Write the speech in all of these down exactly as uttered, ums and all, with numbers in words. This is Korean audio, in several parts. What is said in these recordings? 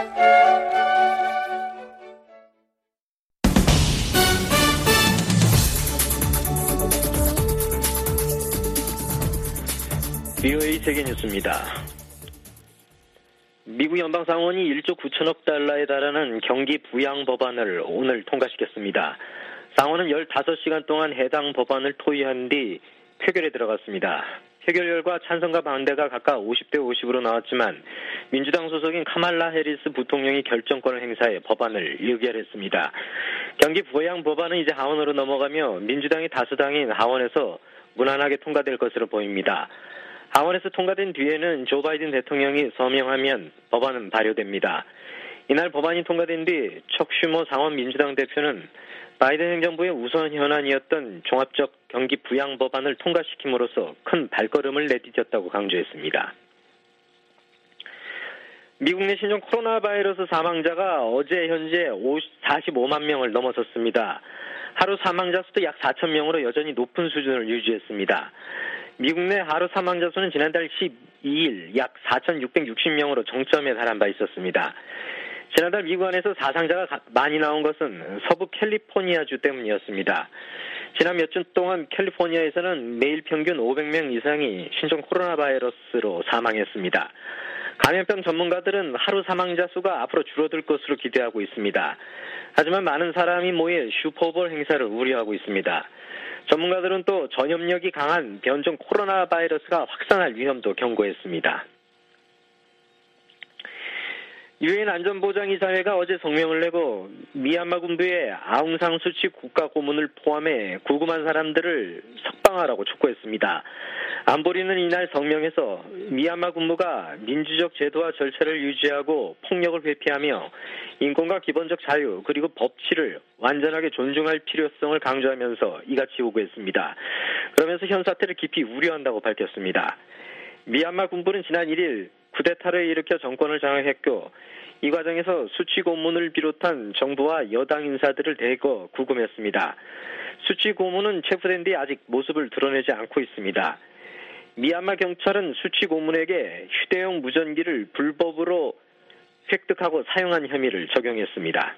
비오에이 세계뉴스입니다. 미국 연방상원이 일조 구천억 달러에 달하는 경기 부양 법안을 오늘 통과시켰습니다. 상원은 열다섯 시간 동안 해당 법안을 토의한 뒤 표결에 들어갔습니다. 표결 결과 찬성과 반대가 각각 오십 대 오십으로 나왔지만 민주당 소속인 카말라 해리스 부통령이 결정권을 행사해 법안을 의결했습니다. 경기 부양 법안은 이제 하원으로 넘어가며 민주당이 다수당인 하원에서 무난하게 통과될 것으로 보입니다. 하원에서 통과된 뒤에는 조 바이든 대통령이 서명하면 법안은 발효됩니다. 이날 법안이 통과된 뒤 척 슈머 상원 민주당 대표는 바이든 행정부의 우선 현안이었던 종합적 경기 부양 법안을 통과시킴으로써 큰 발걸음을 내디뎠다고 강조했습니다. 미국 내 신종 코로나 바이러스 사망자가 어제 현재 사십오만 명을 넘어섰습니다. 하루 사망자 수도 약 사천 명으로 여전히 높은 수준을 유지했습니다. 미국 내 하루 사망자 수는 지난달 십이일 약 사천육백육십 명으로 정점에 달한 바 있었습니다. 지난달 미국 안에서 사상자가 많이 나온 것은 서부 캘리포니아주 때문이었습니다. 지난 몇 주 동안 캘리포니아에서는 매일 평균 오백 명 이상이 신종 코로나 바이러스로 사망했습니다. 감염병 전문가들은 하루 사망자 수가 앞으로 줄어들 것으로 기대하고 있습니다. 하지만 많은 사람이 모여 슈퍼볼 행사를 우려하고 있습니다. 전문가들은 또 전염력이 강한 변종 코로나 바이러스가 확산할 위험도 경고했습니다. 유엔 안전보장이사회가 어제 성명을 내고 미얀마 군부의 아웅산 수치 국가고문을 포함해 구금한 사람들을 석방하라고 촉구했습니다. 안보리는 이날 성명에서 미얀마 군부가 민주적 제도와 절차를 유지하고 폭력을 회피하며 인권과 기본적 자유 그리고 법치를 완전하게 존중할 필요성을 강조하면서 이같이 요구했습니다. 그러면서 현 사태를 깊이 우려한다고 밝혔습니다. 미얀마 군부는 지난 일일 쿠데타를 일으켜 정권을 장악했고 이 과정에서 수치 고문을 비롯한 정부와 여당 인사들을 대거 구금했습니다. 수치 고문은 체포된 뒤 아직 모습을 드러내지 않고 있습니다. 미얀마 경찰은 수치 고문에게 휴대용 무전기를 불법으로 획득하고 사용한 혐의를 적용했습니다.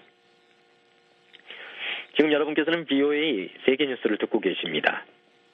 지금 여러분께서는 비오에이 세계뉴스를 듣고 계십니다.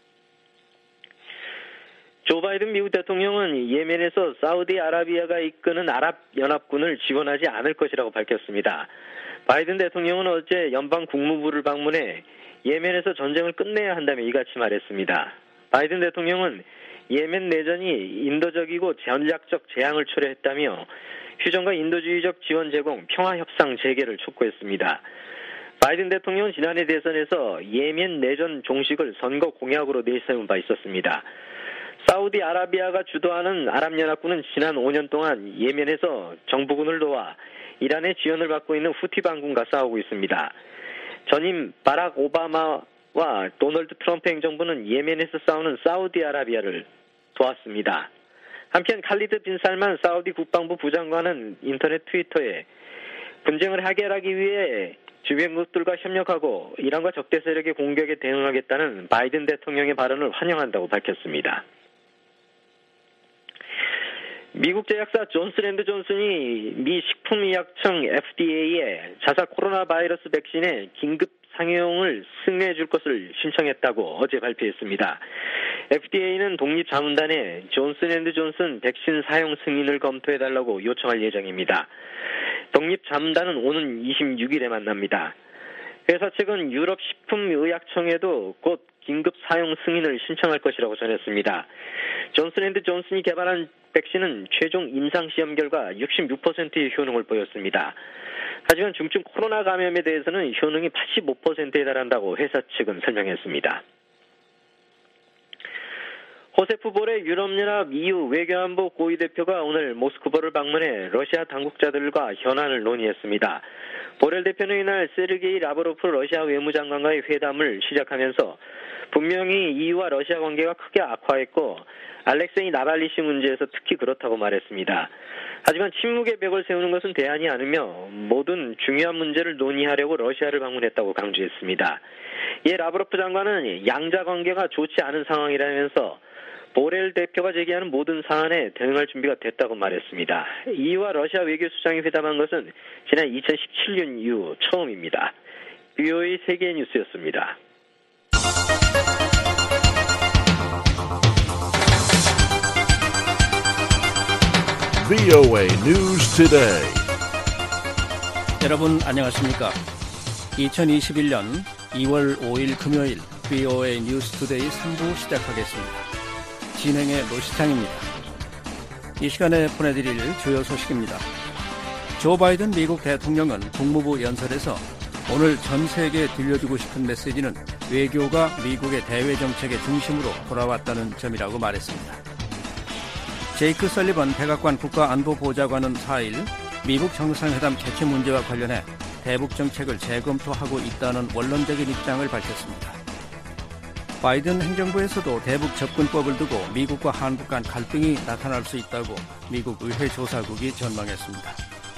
조 바이든 미국 대통령은 예멘에서 사우디아라비아가 이끄는 아랍연합군을 지원하지 않을 것이라고 밝혔습니다. 바이든 대통령은 어제 연방 국무부를 방문해 예멘에서 전쟁을 끝내야 한다며 이같이 말했습니다. 바이든 대통령은 예멘 내전이 인도적이고 전략적 재앙을 초래했다며 휴전과 인도주의적 지원 제공, 평화협상 재개를 촉구했습니다. 바이든 대통령은 지난해 대선에서 예멘 내전 종식을 선거 공약으로 내세운 바 있었습니다. 사우디아라비아가 주도하는 아랍연합군은 지난 오 년 동안 예멘에서 정부군을 도와 이란의 지원을 받고 있는 후티 반군과 싸우고 있습니다. 전임 바락 오바마와 도널드 트럼프 행정부는 예멘에서 싸우는 사우디아라비아를 도왔습니다. 한편 칼리드 빈 살만 사우디 국방부 부장관은 인터넷 트위터에 분쟁을 해결하기 위해 주변국들과 협력하고 이란과 적대 세력의 공격에 대응하겠다는 바이든 대통령의 발언을 환영한다고 밝혔습니다. 미국 제약사 존슨앤드존슨이 미 식품의약청 에프디에이에 자사 코로나 바이러스 백신의 긴급 상용을 승인해 줄 것을 신청했다고 어제 발표했습니다. 에프디에이는 독립자문단에 존슨앤드존슨 백신 사용 승인을 검토해달라고 요청할 예정입니다. 독립자문단은 오는 이십육일에 만납니다. 회사 측은 유럽식품의약청에도 곧 긴급 사용 승인을 신청할 것이라고 전했습니다. 존슨앤드존슨이 개발한 백신은 최종 임상시험 결과 육십육 퍼센트의 효능을 보였습니다. 하지만 중증 코로나 감염에 대해서는 효능이 팔십오 퍼센트에 달한다고 회사 측은 설명했습니다. 호세프 보렐 유럽연합 이유 외교안보 고위대표가 오늘 모스크바를 방문해 러시아 당국자들과 현안을 논의했습니다. 보렐 대표는 이날 세르게이 라브로프 러시아 외무장관과의 회담을 시작하면서 분명히 이유와 러시아 관계가 크게 악화했고 알렉세이 나발리시 문제에서 특히 그렇다고 말했습니다. 하지만 침묵의 벽을 세우는 것은 대안이 아니며 모든 중요한 문제를 논의하려고 러시아를 방문했다고 강조했습니다. 이에 라브로프 장관은 양자 관계가 좋지 않은 상황이라면서 보렐 대표가 제기하는 모든 사안에 대응할 준비가 됐다고 말했습니다. 이와 러시아 외교수장이 회담한 것은 지난 이천십칠 년 이후 처음입니다. 브이오에이 세계 뉴스였습니다. 브이오에이 News Today. 여러분 안녕하십니까? 이천이십일 년 이월 오일 금요일 브이오에이 뉴스 투데이 삼 부 시작하겠습니다. 진행의 노시창입니다. 이 시간에 보내드릴 주요 소식입니다. 조 바이든 미국 대통령은 국무부 연설에서 오늘 전 세계에 들려주고 싶은 메시지는 외교가 미국의 대외 정책의 중심으로 돌아왔다는 점이라고 말했습니다. 제이크 설리번 백악관 국가안보보좌관은 사 일 미국 정상회담 개최 문제와 관련해 대북 정책을 재검토하고 있다는 원론적인 입장을 밝혔습니다. 바이든 행정부에서도 대북 접근법을 두고 미국과 한국 간 갈등이 나타날 수 있다고 미국 의회 조사국이 전망했습니다.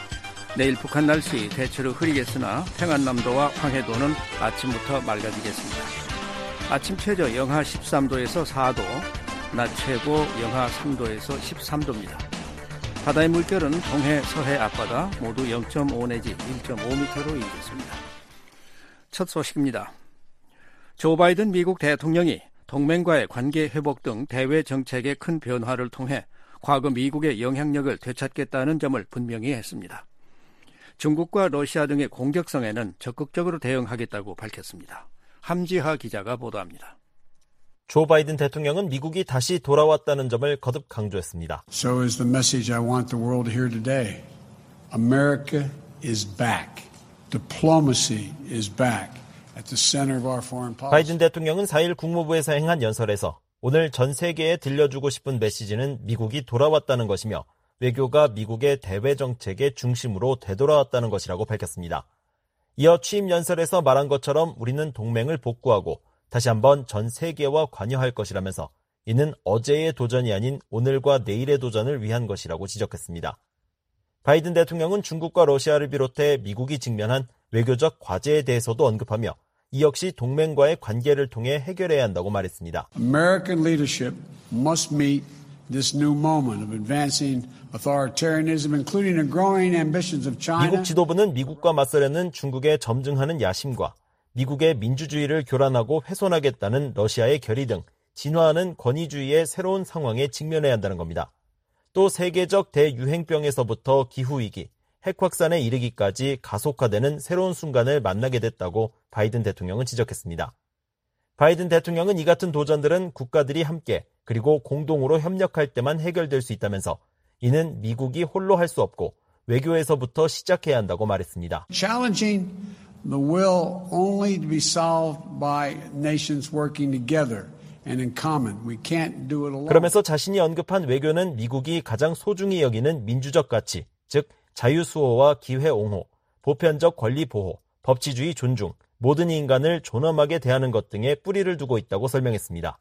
내일 북한 날씨 대체로 흐리겠으나 평안남도와 황해도는 아침부터 맑아지겠습니다. 아침 최저 영하 십삼 도에서 사 도, 낮 최고 영하 삼 도에서 십삼 도입니다. 바다의 물결은 동해, 서해 앞바다 모두 영 점 오 내지 일 점 오 미터로 일겠습니다. 첫 소식입니다. 조 바이든 미국 대통령이 동맹과의 관계 회복 등 대외 정책의 큰 변화를 통해 과거 미국의 영향력을 되찾겠다는 점을 분명히 했습니다. 중국과 러시아 등의 공격성에는 적극적으로 대응하겠다고 밝혔습니다. 함지하 기자가 보도합니다. 조 바이든 대통령은 미국이 다시 돌아왔다는 점을 거듭 강조했습니다. So is the message I want the world to hear today. America is back. Diplomacy is back at the center of our foreign policy. 바이든 대통령은 사 일 국무부에서 행한 연설에서 오늘 전 세계에 들려주고 싶은 메시지는 미국이 돌아왔다는 것이며 외교가 미국의 대외 정책의 중심으로 되돌아왔다는 것이라고 밝혔습니다. 이어 취임 연설에서 말한 것처럼 우리는 동맹을 복구하고 다시 한번 전 세계와 관여할 것이라면서 이는 어제의 도전이 아닌 오늘과 내일의 도전을 위한 것이라고 지적했습니다. 바이든 대통령은 중국과 러시아를 비롯해 미국이 직면한 외교적 과제에 대해서도 언급하며 이 역시 동맹과의 관계를 통해 해결해야 한다고 말했습니다. American leadership must meet this new moment of advancing authoritarianism, including the growing ambitions of China. 미국 지도부는 미국과 맞서려는 중국의 점증하는 야심과 미국의 민주주의를 교란하고 훼손하겠다는 러시아의 결의 등 진화하는 권위주의의 새로운 상황에 직면해야 한다는 겁니다. 또 세계적 대유행병에서부터 기후위기, 핵 확산에 이르기까지 가속화되는 새로운 순간을 만나게 됐다고 바이든 대통령은 지적했습니다. 바이든 대통령은 이 같은 도전들은 국가들이 함께 그리고 공동으로 협력할 때만 해결될 수 있다면서 이는 미국이 홀로 할 수 없고 외교에서부터 시작해야 한다고 말했습니다. Challenging the will only to be solved by nations working together and in common. We can't do it alone. 그러면서 자신이 언급한 외교는 미국이 가장 소중히 여기는 민주적 가치, 즉 자유수호와 기회옹호, 보편적 권리 보호, 법치주의 존중, 모든 인간을 존엄하게 대하는 것 등에 뿌리를 두고 있다고 설명했습니다.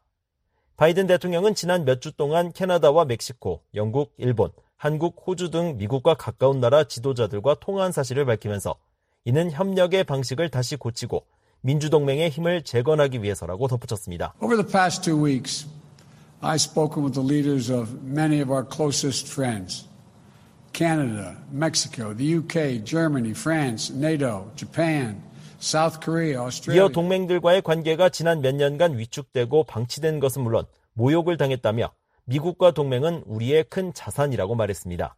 바이든 대통령은 지난 몇 주 동안 캐나다와 멕시코, 영국, 일본, 한국, 호주 등 미국과 가까운 나라 지도자들과 통화한 사실을 밝히면서 이는 협력의 방식을 다시 고치고 민주동맹의 힘을 재건하기 위해서라고 덧붙였습니다. Over the past two weeks, I've spoken with the leaders of many of our closest friends. Canada, Mexico, the U K, Germany, France, NATO, Japan, South Korea, Australia. 이어 동맹들과의 관계가 지난 몇 년간 위축되고 방치된 것은 물론 모욕을 당했다며 미국과 동맹은 우리의 큰 자산이라고 말했습니다.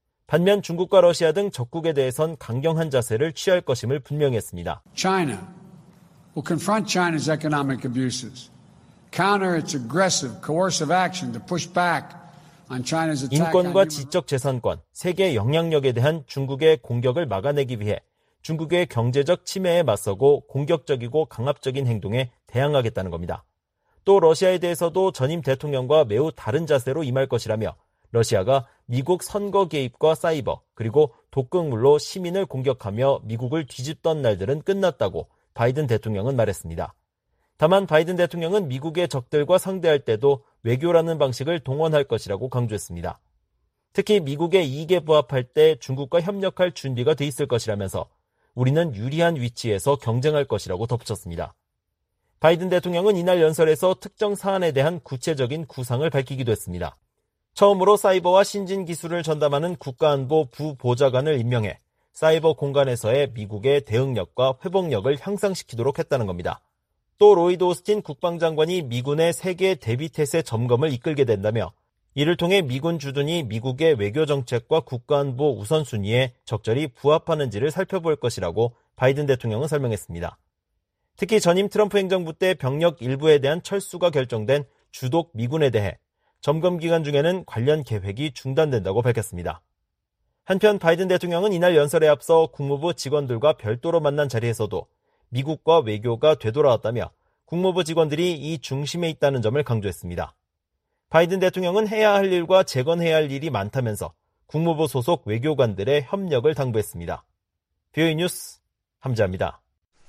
반면 중국과 러시아 등 적국에 대해선 강경한 자세를 취할 것임을 분명히 했습니다. China will confront China's economic abuses, counter its aggressive, coercive action to push back on China's attack on 인권과 human... 지적재산권, 세계 영향력에 대한 중국의 공격을 막아내기 위해 중국의 경제적 침해에 맞서고 공격적이고 강압적인 행동에 대항하겠다는 겁니다. 또 러시아에 대해서도 전임 대통령과 매우 다른 자세로 임할 것이라며 러시아가 미국 선거 개입과 사이버 그리고 독극물로 시민을 공격하며 미국을 뒤집던 날들은 끝났다고 바이든 대통령은 말했습니다. 다만 바이든 대통령은 미국의 적들과 상대할 때도 외교라는 방식을 동원할 것이라고 강조했습니다. 특히 미국의 이익에 부합할 때 중국과 협력할 준비가 돼 있을 것이라면서 우리는 유리한 위치에서 경쟁할 것이라고 덧붙였습니다. 바이든 대통령은 이날 연설에서 특정 사안에 대한 구체적인 구상을 밝히기도 했습니다. 처음으로 사이버와 신진 기술을 전담하는 국가안보 부보좌관을 임명해 사이버 공간에서의 미국의 대응력과 회복력을 향상시키도록 했다는 겁니다. 또 로이드 오스틴 국방장관이 미군의 세계 대비태세 점검을 이끌게 된다며 이를 통해 미군 주둔이 미국의 외교 정책과 국가안보 우선순위에 적절히 부합하는지를 살펴볼 것이라고 바이든 대통령은 설명했습니다. 특히 전임 트럼프 행정부 때 병력 일부에 대한 철수가 결정된 주독 미군에 대해 점검 기간 중에는 관련 계획이 중단된다고 밝혔습니다. 한편 바이든 대통령은 이날 연설에 앞서 국무부 직원들과 별도로 만난 자리에서도 미국과 외교가 되돌아왔다며 국무부 직원들이 이 중심에 있다는 점을 강조했습니다. 바이든 대통령은 해야 할 일과 재건해야 할 일이 많다면서 국무부 소속 외교관들의 협력을 당부했습니다. 비오이 뉴스 함재합니다.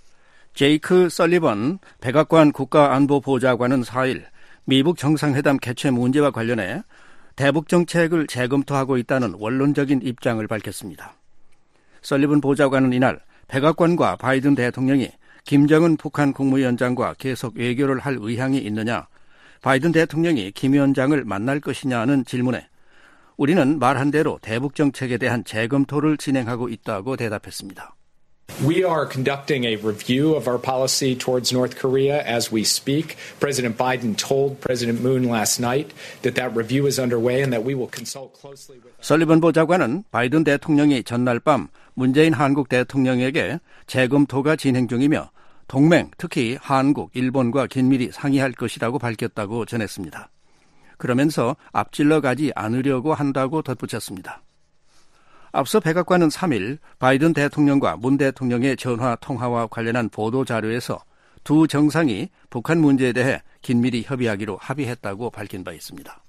제이크 설리번 백악관 국가안보보좌관은 사일 미북 정상회담 개최 문제와 관련해 대북 정책을 재검토하고 있다는 원론적인 입장을 밝혔습니다. 설리번 보좌관은 이날 백악관과 바이든 대통령이 김정은 북한 국무위원장과 계속 외교를 할 의향이 있느냐, 바이든 대통령이 김 위원장을 만날 것이냐는 질문에 우리는 말한 대로 대북 정책에 대한 재검토를 진행하고 있다고 대답했습니다. We are conducting a review of our policy towards North Korea as we speak. President Biden told President Moon last night that that review is underway and that we will consult closely with... 설리번 보좌관은 바이든 대통령이 전날 밤 문재인 한국 대통령에게 재검토가 진행 중이며 동맹, 특히 한국, 일본과 긴밀히 상의할 것이라고 밝혔다고 전했습니다. 그러면서 앞질러 가지 않으려고 한다고 덧붙였습니다. 앞서 백악관은 삼일 바이든 대통령과 문 대통령의 전화 통화와 관련한 보도 자료에서 두 정상이 북한 문제에 대해 긴밀히 협의하기로 합의했다고 밝힌 바 있습니다.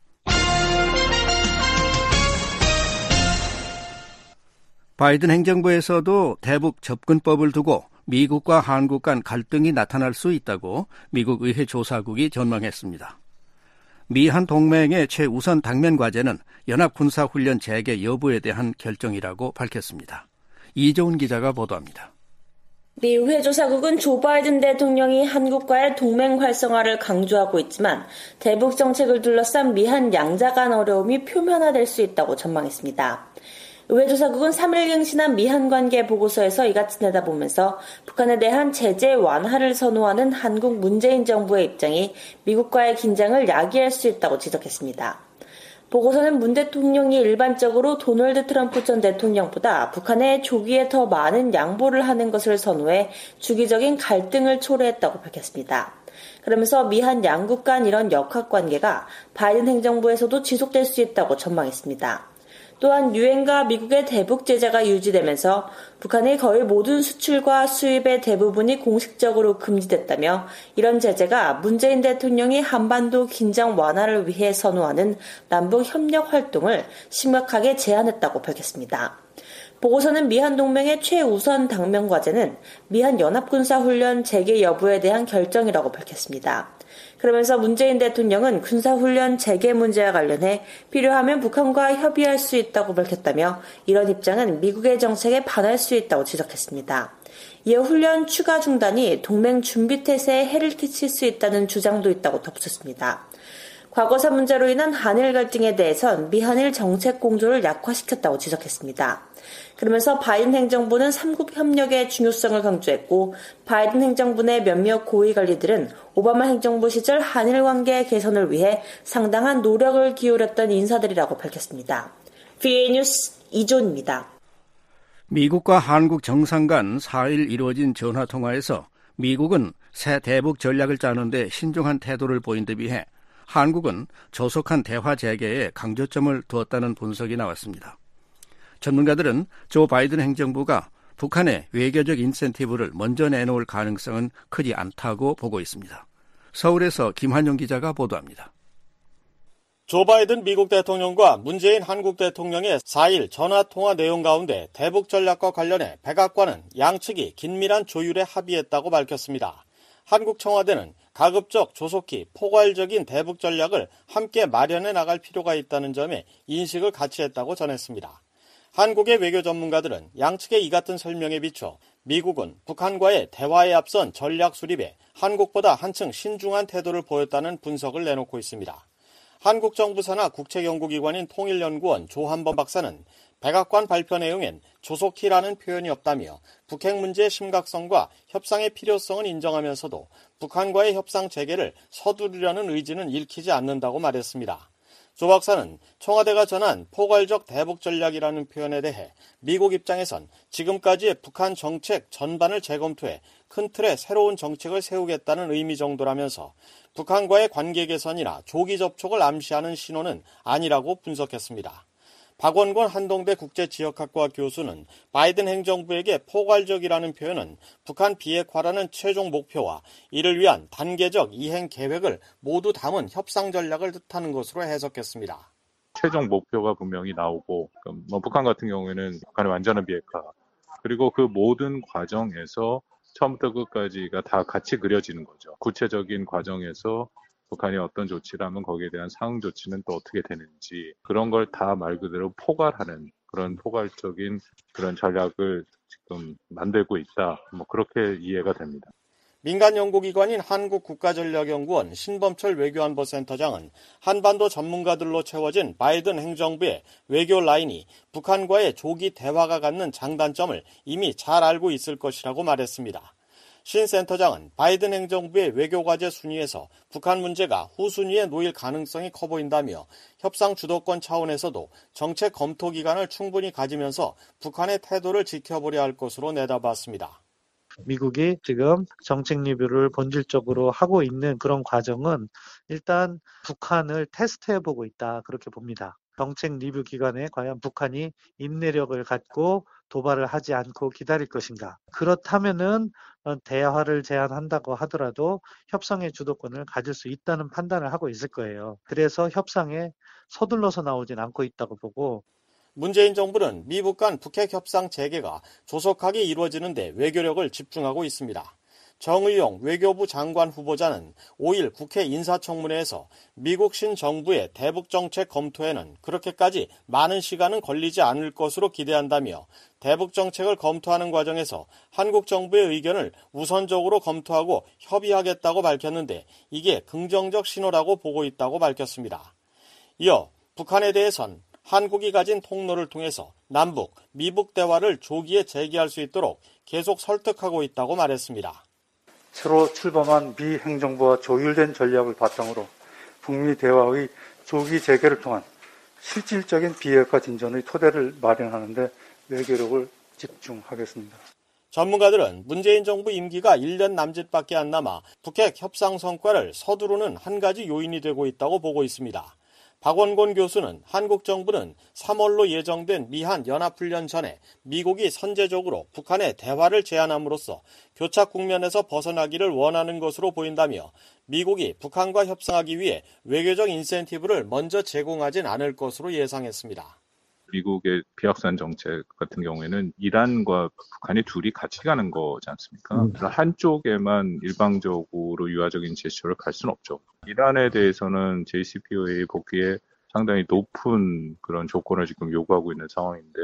바이든 행정부에서도 대북 접근법을 두고 미국과 한국 간 갈등이 나타날 수 있다고 미국 의회 조사국이 전망했습니다. 미한 동맹의 최우선 당면 과제는 연합군사훈련 재개 여부에 대한 결정이라고 밝혔습니다. 이조은 기자가 보도합니다. 미 의회 조사국은 조 바이든 대통령이 한국과의 동맹 활성화를 강조하고 있지만 대북 정책을 둘러싼 미한 양자 간 어려움이 표면화될 수 있다고 전망했습니다. 의회 조사국은 삼일 경신한 미한 관계 보고서에서 이같이 내다보면서 북한에 대한 제재 완화를 선호하는 한국 문재인 정부의 입장이 미국과의 긴장을 야기할 수 있다고 지적했습니다. 보고서는 문 대통령이 일반적으로 도널드 트럼프 전 대통령보다 북한에 조기에 더 많은 양보를 하는 것을 선호해 주기적인 갈등을 초래했다고 밝혔습니다. 그러면서 미한 양국 간 이런 역학관계가 바이든 행정부에서도 지속될 수 있다고 전망했습니다. 또한 유엔과 미국의 대북 제재가 유지되면서 북한의 거의 모든 수출과 수입의 대부분이 공식적으로 금지됐다며 이런 제재가 문재인 대통령이 한반도 긴장 완화를 위해 선호하는 남북 협력 활동을 심각하게 제한했다고 밝혔습니다. 보고서는 미한 동맹의 최우선 당면 과제는 미한 연합군사훈련 재개 여부에 대한 결정이라고 밝혔습니다. 그러면서 문재인 대통령은 군사훈련 재개 문제와 관련해 필요하면 북한과 협의할 수 있다고 밝혔다며 이런 입장은 미국의 정책에 반할 수 있다고 지적했습니다. 이어 훈련 추가 중단이 동맹 준비태세에 해를 끼칠 수 있다는 주장도 있다고 덧붙였습니다. 과거사 문제로 인한 한일 갈등에 대해선 미한일 정책 공조를 약화시켰다고 지적했습니다. 그러면서 바이든 행정부는 삼국 협력의 중요성을 강조했고 바이든 행정부 내 몇몇 고위 관리들은 오바마 행정부 시절 한일 관계 개선을 위해 상당한 노력을 기울였던 인사들이라고 밝혔습니다. 비오에이 뉴스 이조은입니다. 미국과 한국 정상 간 사일 이루어진 전화통화에서 미국은 새 대북 전략을 짜는 데 신중한 태도를 보인 데 비해 한국은 조속한 대화 재개에 강조점을 두었다는 분석이 나왔습니다. 전문가들은 조 바이든 행정부가 북한의 외교적 인센티브를 먼저 내놓을 가능성은 크지 않다고 보고 있습니다. 서울에서 김환용 기자가 보도합니다. 조 바이든 미국 대통령과 문재인 한국 대통령의 사일 전화통화 내용 가운데 대북 전략과 관련해 백악관은 양측이 긴밀한 조율에 합의했다고 밝혔습니다. 한국 청와대는 가급적 조속히 포괄적인 대북 전략을 함께 마련해 나갈 필요가 있다는 점에 인식을 같이 했다고 전했습니다. 한국의 외교 전문가들은 양측의 이 같은 설명에 비춰 미국은 북한과의 대화에 앞선 전략 수립에 한국보다 한층 신중한 태도를 보였다는 분석을 내놓고 있습니다. 한국 정부 산하 국책연구기관인 통일연구원 조한범 박사는 백악관 발표 내용엔 조속히라는 표현이 없다며 북핵 문제의 심각성과 협상의 필요성은 인정하면서도 북한과의 협상 재개를 서두르려는 의지는 읽히지 않는다고 말했습니다. 조 박사는 청와대가 전한 포괄적 대북 전략이라는 표현에 대해 미국 입장에선 지금까지의 북한 정책 전반을 재검토해 큰 틀의 새로운 정책을 세우겠다는 의미 정도라면서 북한과의 관계 개선이나 조기 접촉을 암시하는 신호는 아니라고 분석했습니다. 박원권 한동대 국제지역학과 교수는 바이든 행정부에게 포괄적이라는 표현은 북한 비핵화라는 최종 목표와 이를 위한 단계적 이행 계획을 모두 담은 협상 전략을 뜻하는 것으로 해석했습니다. 최종 목표가 분명히 나오고 뭐 북한 같은 경우에는 북한의 완전한 비핵화 그리고 그 모든 과정에서 처음부터 끝까지가 다 같이 그려지는 거죠. 구체적인 과정에서 북한이 어떤 조치를 하면 거기에 대한 상응 조치는 또 어떻게 되는지 그런 걸 다 말 그대로 포괄하는 그런 포괄적인 그런 전략을 지금 만들고 있다. 뭐 그렇게 이해가 됩니다. 민간 연구기관인 한국국가전략연구원 신범철 외교안보센터장은 한반도 전문가들로 채워진 바이든 행정부의 외교 라인이 북한과의 조기 대화가 갖는 장단점을 이미 잘 알고 있을 것이라고 말했습니다. 신 센터장은 바이든 행정부의 외교과제 순위에서 북한 문제가 후순위에 놓일 가능성이 커 보인다며 협상 주도권 차원에서도 정책 검토 기간을 충분히 가지면서 북한의 태도를 지켜보려 할 것으로 내다봤습니다. 미국이 지금 정책 리뷰를 본질적으로 하고 있는 그런 과정은 일단 북한을 테스트해보고 있다 그렇게 봅니다. 정책 리뷰 기간에 과연 북한이 인내력을 갖고 도발을 하지 않고 기다릴 것인가. 그렇다면은 대화를 제안한다고 하더라도 협상의 주도권을 가질 수 있다는 판단을 하고 있을 거예요. 그래서 협상에 서둘러서 나오진 않고 있다고 보고 문재인 정부는 미북 간 북핵 협상 재개가 조속하게 이루어지는데 외교력을 집중하고 있습니다. 정의용 외교부 장관 후보자는 오일 국회 인사청문회에서 미국 신정부의 대북 정책 검토에는 그렇게까지 많은 시간은 걸리지 않을 것으로 기대한다며 대북 정책을 검토하는 과정에서 한국 정부의 의견을 우선적으로 검토하고 협의하겠다고 밝혔는데 이게 긍정적 신호라고 보고 있다고 밝혔습니다. 이어 북한에 대해선 한국이 가진 통로를 통해서 남북, 미북 대화를 조기에 재개할 수 있도록 계속 설득하고 있다고 말했습니다. 새로 출범한 미 행정부와 조율된 전략을 바탕으로 북미 대화의 조기 재개를 통한 실질적인 비핵화 진전의 토대를 마련하는 데 외교력을 집중하겠습니다. 전문가들은 문재인 정부 임기가 일 년 남짓밖에 안 남아 북핵 협상 성과를 서두르는 한 가지 요인이 되고 있다고 보고 있습니다. 박원권 교수는 한국 정부는 삼월로 예정된 미한 연합훈련 전에 미국이 선제적으로 북한에 대화를 제안함으로써 교착 국면에서 벗어나기를 원하는 것으로 보인다며 미국이 북한과 협상하기 위해 외교적 인센티브를 먼저 제공하진 않을 것으로 예상했습니다. 미국의 비확산 정책 같은 경우에는 이란과 북한이 둘이 같이 가는 거지 않습니까? 음. 한쪽에만 일방적으로 유화적인 제스처를 갈 수는 없죠. 이란에 대해서는 제이씨피오에이 복귀에 상당히 높은 그런 조건을 지금 요구하고 있는 상황인데,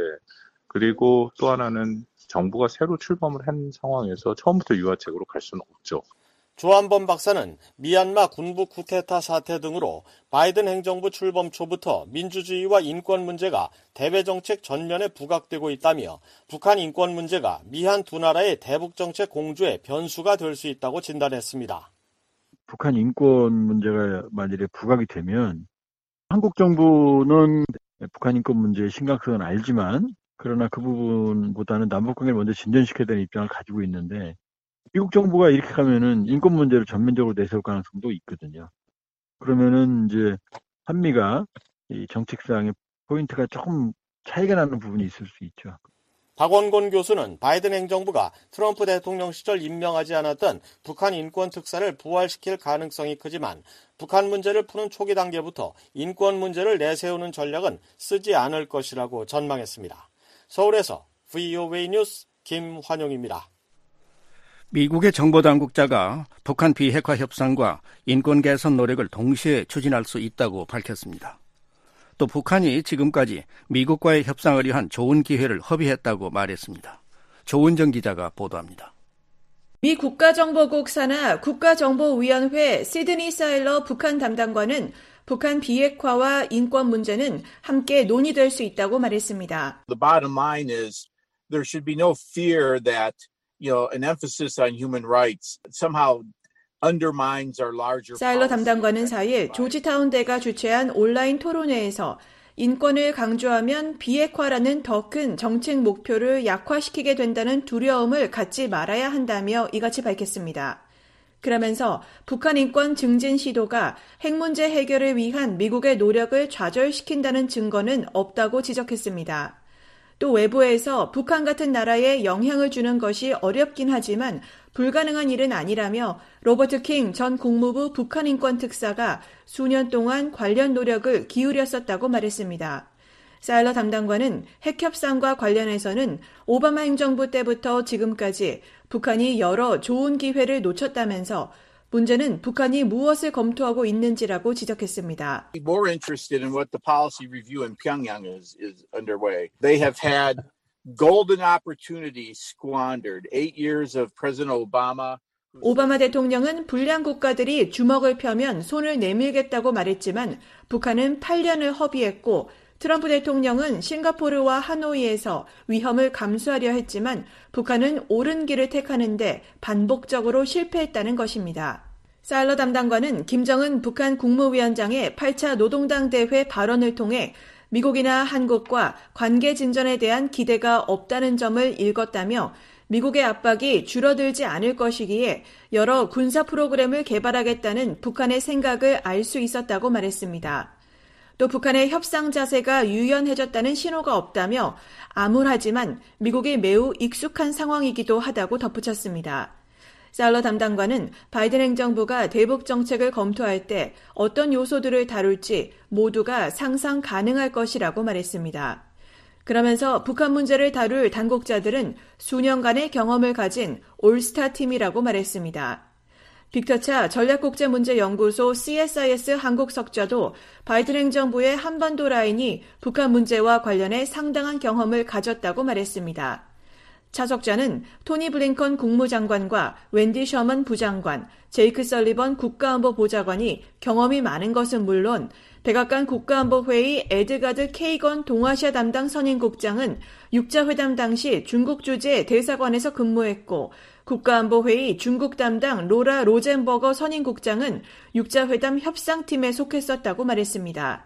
그리고 또 하나는 정부가 새로 출범을 한 상황에서 처음부터 유화책으로 갈 수는 없죠. 조한범 박사는 미얀마 군부 쿠데타 사태 등으로 바이든 행정부 출범 초부터 민주주의와 인권 문제가 대외 정책 전면에 부각되고 있다며 북한 인권 문제가 미한 두 나라의 대북 정책 공조의 변수가 될 수 있다고 진단했습니다. 북한 인권 문제가 만일에 부각이 되면 한국 정부는 북한 인권 문제의 심각성은 알지만 그러나 그 부분보다는 남북 관계를 먼저 진전시켜야 되는 입장을 가지고 있는데 미국 정부가 이렇게 가면은 인권 문제를 전면적으로 내세울 가능성도 있거든요. 그러면은 이제 한미가 이 정책상의 포인트가 조금 차이가 나는 부분이 있을 수 있죠. 박원권 교수는 바이든 행정부가 트럼프 대통령 시절 임명하지 않았던 북한 인권 특사를 부활시킬 가능성이 크지만 북한 문제를 푸는 초기 단계부터 인권 문제를 내세우는 전략은 쓰지 않을 것이라고 전망했습니다. 서울에서 브이오에이 뉴스 김환용입니다. 미국의 정보당국자가 북한 비핵화 협상과 인권 개선 노력을 동시에 추진할 수 있다고 밝혔습니다. 또 북한이 지금까지 미국과의 협상을 위한 좋은 기회를 허비했다고 말했습니다. 조은정 기자가 보도합니다. 미 국가정보국 산하 국가정보위원회 시드니 사일러 북한 담당관은 북한 비핵화와 인권 문제는 함께 논의될 수 있다고 말했습니다. The bottom line is there should be no fear that, you know, an emphasis on human rights somehow undermines our larger. 사일러 담당관은 사 일 조지타운대가 주최한 온라인 토론회에서 인권을 강조하면 비핵화라는 더 큰 정책 목표를 약화시키게 된다는 두려움을 갖지 말아야 한다며 이같이 밝혔습니다. 그러면서 북한 인권 증진 시도가 핵 문제 해결을 위한 미국의 노력을 좌절시킨다는 증거는 없다고 지적했습니다. 또 외부에서 북한 같은 나라에 영향을 주는 것이 어렵긴 하지만 불가능한 일은 아니라며 로버트 킹 전 국무부 북한 인권 특사가 수년 동안 관련 노력을 기울였었다고 말했습니다. 사일러 담당관은 핵 협상과 관련해서는 오바마 행정부 때부터 지금까지 북한이 여러 좋은 기회를 놓쳤다면서 문제는 북한이 무엇을 검토하고 있는지라고 지적했습니다. More interested in what the policy review in Pyongyang is, is underway. They have had golden opportunities squandered. Eight years of President Obama. 오바마 대통령은 불량 국가들이 주먹을 펴면 손을 내밀겠다고 말했지만 북한은 팔 년을 허비했고 트럼프 대통령은 싱가포르와 하노이에서 위험을 감수하려 했지만 북한은 옳은 길을 택하는데 반복적으로 실패했다는 것입니다. 사일러 담당관은 김정은 북한 국무위원장의 팔 차 노동당 대회 발언을 통해 미국이나 한국과 관계 진전에 대한 기대가 없다는 점을 읽었다며 미국의 압박이 줄어들지 않을 것이기에 여러 군사 프로그램을 개발하겠다는 북한의 생각을 알 수 있었다고 말했습니다. 또 북한의 협상 자세가 유연해졌다는 신호가 없다며 암울하지만 미국이 매우 익숙한 상황이기도 하다고 덧붙였습니다. 사일러 담당관은 바이든 행정부가 대북 정책을 검토할 때 어떤 요소들을 다룰지 모두가 상상 가능할 것이라고 말했습니다. 그러면서 북한 문제를 다룰 당국자들은 수년간의 경험을 가진 올스타 팀이라고 말했습니다. 빅터차 전략국제문제연구소 씨에스아이에스 한국 석좌도 바이든 행정부의 한반도 라인이 북한 문제와 관련해 상당한 경험을 가졌다고 말했습니다. 차 석좌는 토니 블링컨 국무장관과 웬디 셔먼 부장관, 제이크 설리번 국가안보보좌관이 경험이 많은 것은 물론 백악관 국가안보회의 에드가드 케이건 동아시아 담당 선임국장은 육자회담 당시 중국 주재 대사관에서 근무했고 국가안보회의 중국 담당 로라 로젠버거 선임국장은 육자회담 협상팀에 속했었다고 말했습니다.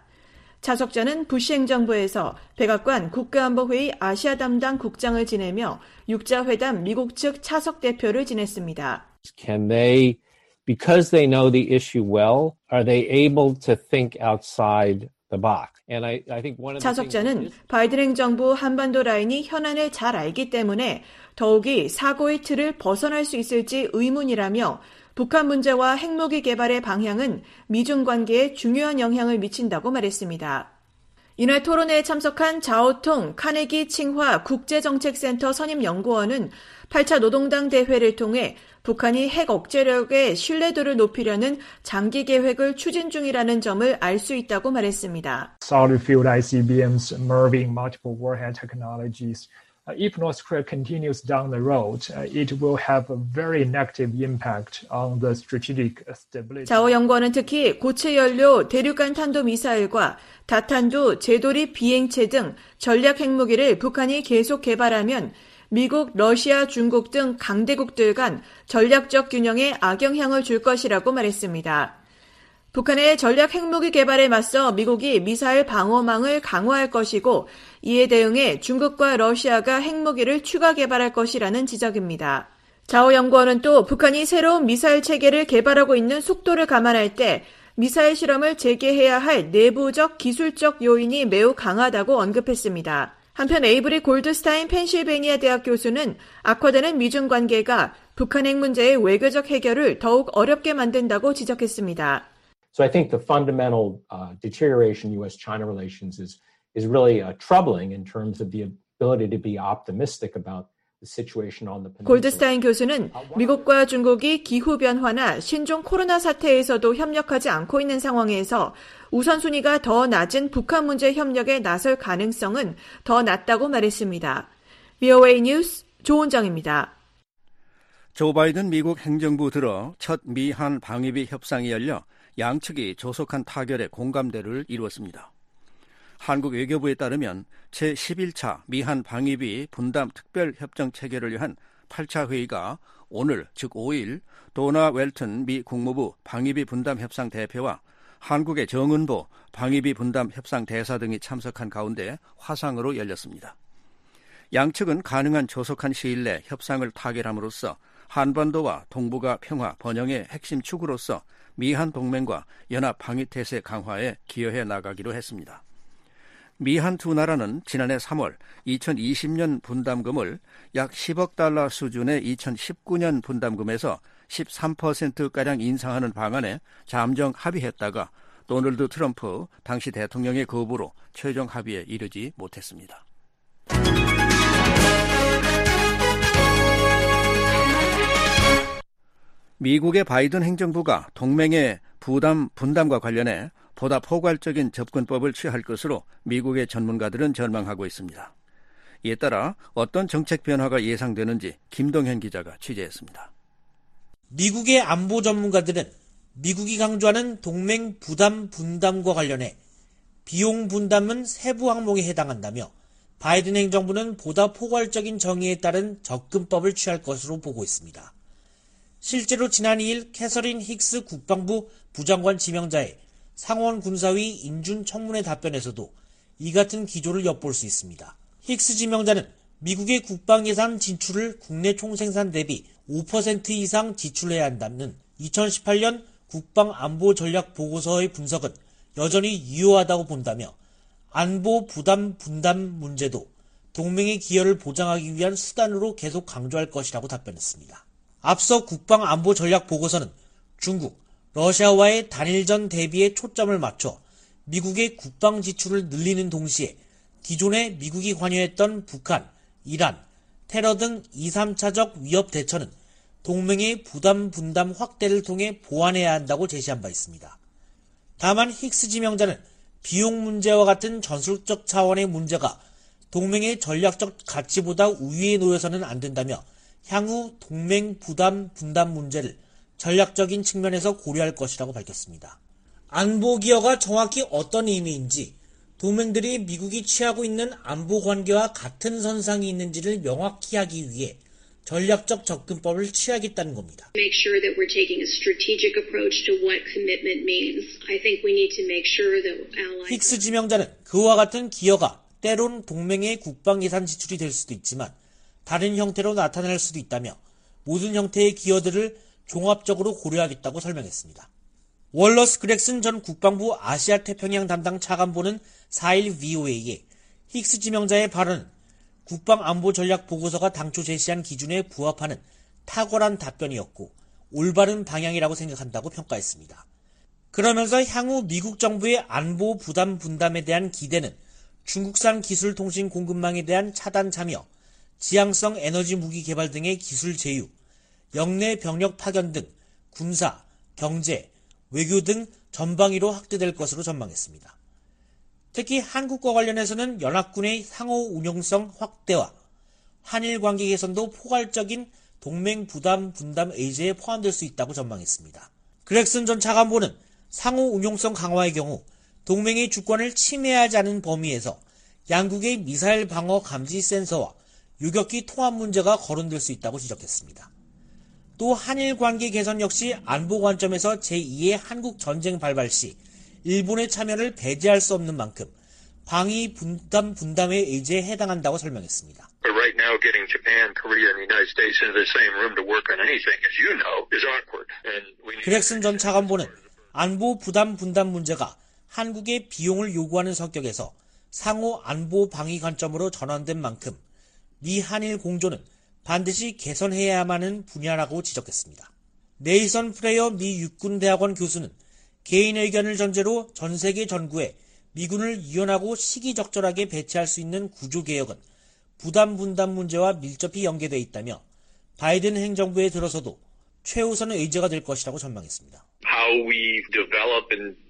차석자는 부시 행정부에서 백악관 국가안보회의 아시아 담당 국장을 지내며 육자회담 미국 측 차석 대표를 지냈습니다. Can they, because they know the issue well, are they able to think outside the box? And I, I think one of the 차석자는 바이든 행정부 한반도 라인이 현안을 잘 알기 때문에 더욱이 사고의 틀을 벗어날 수 있을지 의문이라며 북한 문제와 핵무기 개발의 방향은 미중 관계에 중요한 영향을 미친다고 말했습니다. 이날 토론회에 참석한 자오통 카네기 칭화 국제정책센터 선임연구원은 팔 차 노동당 대회를 통해 북한이 핵 억제력의 신뢰도를 높이려는 장기 계획을 추진 중이라는 점을 알 수 있다고 말했습니다. Solid field 아이씨비엠s merging multiple warhead technologies. If North Korea continues down the road, it will have a very negative impact on the strategic stability. 자오 연구원은 특히 고체 연료 대륙간 탄도 미사일과 다탄두 제도리 비행체 등 전략 핵무기를 북한이 계속 개발하면 미국, 러시아, 중국 등 강대국들 간 전략적 균형에 악영향을 줄 것이라고 말했습니다. 북한의 전략 핵무기 개발에 맞서 미국이 미사일 방어망을 강화할 것이고 이에 대응해 중국과 러시아가 핵무기를 추가 개발할 것이라는 지적입니다. 자오 연구원은 또 북한이 새로운 미사일 체계를 개발하고 있는 속도를 감안할 때 미사일 실험을 재개해야 할 내부적 기술적 요인이 매우 강하다고 언급했습니다. 한편 에이브리 골드스타인 펜실베이니아 대학 교수는 악화되는 미중 관계가 북한 핵 문제의 외교적 해결을 더욱 어렵게 만든다고 지적했습니다. So I think the fundamental uh, deterioration in U.S.-China relations is is really uh, troubling in terms of the ability to be optimistic about the situation on the peninsula. 골드스타인 교수는 미국과 중국이 기후변화나 신종 코로나 사태에서도 협력하지 않고 있는 상황에서 우선순위가 더 낮은 북한 문제 협력에 나설 가능성은 더 낮다고 말했습니다. 브이오에이 뉴스 조은정입니다. 조 바이든 미국 행정부 들어 첫 미한 방위비 협상이 열려 양측이 조속한 타결에 공감대를 이루었습니다. 한국 외교부에 따르면 제십일 차 미한 방위비 분담 특별협정 체결을 위한 팔 차 회의가 오늘 즉 오일 도나 웰튼 미 국무부 방위비 분담 협상 대표와 한국의 정은보 방위비 분담 협상 대사 등이 참석한 가운데 화상으로 열렸습니다. 양측은 가능한 조속한 시일 내 협상을 타결함으로써 한반도와 동북아 평화 번영의 핵심 축으로서 미한 동맹과 연합 방위태세 강화에 기여해 나가기로 했습니다. 미한 두 나라는 지난해 삼월 이천이십 년 분담금을 약 십억 달러 수준의 이천십구 년 분담금에서 십삼 퍼센트가량 인상하는 방안에 잠정 합의했다가 도널드 트럼프 당시 대통령의 거부로 최종 합의에 이르지 못했습니다. 미국의 바이든 행정부가 동맹의 부담 분담과 관련해 보다 포괄적인 접근법을 취할 것으로 미국의 전문가들은 전망하고 있습니다. 이에 따라 어떤 정책 변화가 예상되는지 김동현 기자가 취재했습니다. 미국의 안보 전문가들은 미국이 강조하는 동맹 부담 분담과 관련해 비용 분담은 세부 항목에 해당한다며 바이든 행정부는 보다 포괄적인 정의에 따른 접근법을 취할 것으로 보고 있습니다. 실제로 지난 이일 캐서린 힉스 국방부 부장관 지명자의 상원 군사위 인준 청문회 답변에서도 이 같은 기조를 엿볼 수 있습니다. 힉스 지명자는 미국의 국방 예산 진출을 국내 총생산 대비 오 퍼센트 이상 지출해야 한다는 이천십팔 년 국방 안보 전략 보고서의 분석은 여전히 유효하다고 본다며 안보 부담 분담 문제도 동맹의 기여를 보장하기 위한 수단으로 계속 강조할 것이라고 답변했습니다. 앞서 국방 안보 전략 보고서는 중국, 러시아와의 단일전 대비에 초점을 맞춰 미국의 국방 지출을 늘리는 동시에 기존에 미국이 관여했던 북한, 이란, 테러 등 이, 삼차적 위협 대처는 동맹의 부담 분담 확대를 통해 보완해야 한다고 제시한 바 있습니다. 다만 힉스 지명자는 비용 문제와 같은 전술적 차원의 문제가 동맹의 전략적 가치보다 우위에 놓여서는 안 된다며 향후 동맹 부담 분담 문제를 전략적인 측면에서 고려할 것이라고 밝혔습니다. 안보 기여가 정확히 어떤 의미인지, 동맹들이 미국이 취하고 있는 안보 관계와 같은 선상이 있는지를 명확히 하기 위해 전략적 접근법을 취하겠다는 겁니다. Make sure that we're taking a strategic approach to what commitment means. I think we need to make sure that allies. 힉스 지명자는 그와 같은 기여가 때론 동맹의 국방 예산 지출이 될 수도 있지만 다른 형태로 나타날 수도 있다며 모든 형태의 기여들을 종합적으로 고려하겠다고 설명했습니다. 월러스 그렉슨 전 국방부 아시아 태평양 담당 차관보는 사일 브이오에이에 힉스 지명자의 발언은 국방안보 전략 보고서가 당초 제시한 기준에 부합하는 탁월한 답변이었고 올바른 방향이라고 생각한다고 평가했습니다. 그러면서 향후 미국 정부의 안보 부담 분담에 대한 기대는 중국산 기술 통신 공급망에 대한 차단 참여, 지향성 에너지 무기 개발 등의 기술 제휴, 영내 병력 파견 등 군사, 경제, 외교 등 전방위로 확대될 것으로 전망했습니다. 특히 한국과 관련해서는 연합군의 상호 운용성 확대와 한일 관계 개선도 포괄적인 동맹 부담 분담 의제에 포함될 수 있다고 전망했습니다. 그렉슨 전 차관보는 상호 운용성 강화의 경우 동맹의 주권을 침해하지 않은 범위에서 양국의 미사일 방어 감지 센서와 유격기 통합 문제가 거론될 수 있다고 지적했습니다. 또 한일 관계 개선 역시 안보 관점에서 제이의 한국 전쟁 발발 시 일본의 참여를 배제할 수 없는 만큼 방위 분담 분담의 의제에 해당한다고 설명했습니다. Right now, getting Japan, Korea, and the United States into the same room to work on anything, as you know, is awkward. And we need. 그렉슨 전 차관보는 안보 부담 분담 문제가 한국의 비용을 요구하는 성격에서 상호 안보 방위 관점으로 전환된 만큼 미 한일 공조는 반드시 개선해야만 하는 분야라고 지적했습니다. 네이선 프레이어 미 육군대학원 교수는 개인 의견을 전제로 전 세계 전구에 미군을 유연하고 시기적절하게 배치할 수 있는 구조개혁은 부담 분담 문제와 밀접히 연계되어 있다며 바이든 행정부에 들어서도 최우선의 의제가 될 것이라고 전망했습니다. How we develop and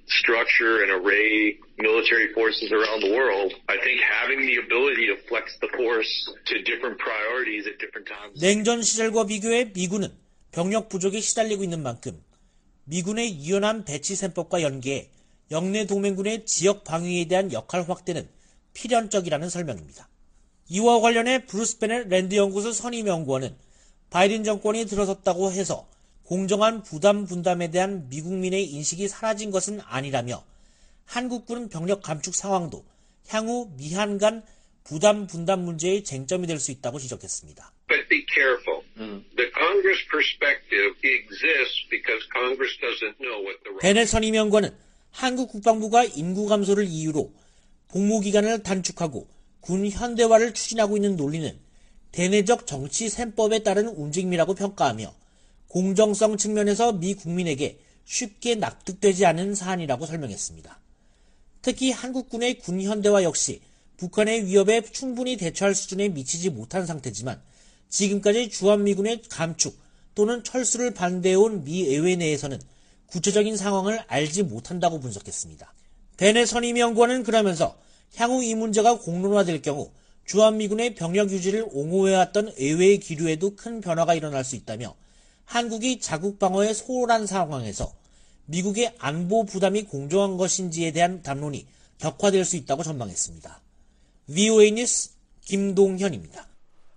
structure and array military forces around the world. I think having the ability to flex the force to different priorities at different times. 냉전 시절과 비교해 미군은 병력 부족에 시달리고 있는 만큼 미군의 유연한 배치 셈법과 연계해 영내 동맹군의 지역 방위에 대한 역할 확대는 필연적이라는 설명입니다. 이와 관련해 브루스 베넷 랜드 연구소 선임 연구원은 바이든 정권이 들어섰다고 해서 공정한 부담 분담에 대한 미국민의 인식이 사라진 것은 아니라며 한국군 병력 감축 상황도 향후 미한 간 부담 분담 문제의 쟁점이 될 수 있다고 지적했습니다. But be careful. Mm. The Congress perspective exists because Congress doesn't know what the 베넷 선임 연구원은 한국 국방부가 인구 감소를 이유로 복무 기간을 단축하고 군 현대화를 추진하고 있는 논리는 대내적 정치 셈법에 따른 움직임이라고 평가하며 공정성 측면에서 미 국민에게 쉽게 납득되지 않은 사안이라고 설명했습니다. 특히 한국군의 군 현대화 역시 북한의 위협에 충분히 대처할 수준에 미치지 못한 상태지만 지금까지 주한미군의 감축 또는 철수를 반대해온 미 의회 내에서는 구체적인 상황을 알지 못한다고 분석했습니다. 베넷 선임연구원은 그러면서 향후 이 문제가 공론화될 경우 주한미군의 병력 유지를 옹호해왔던 의회의 기류에도 큰 변화가 일어날 수 있다며 한국이 자국 방어에 소홀한 상황에서 미국의 안보 부담이 공정한 것인지에 대한 담론이 격화될 수 있다고 전망했습니다. 브이오에이 뉴스 김동현입니다.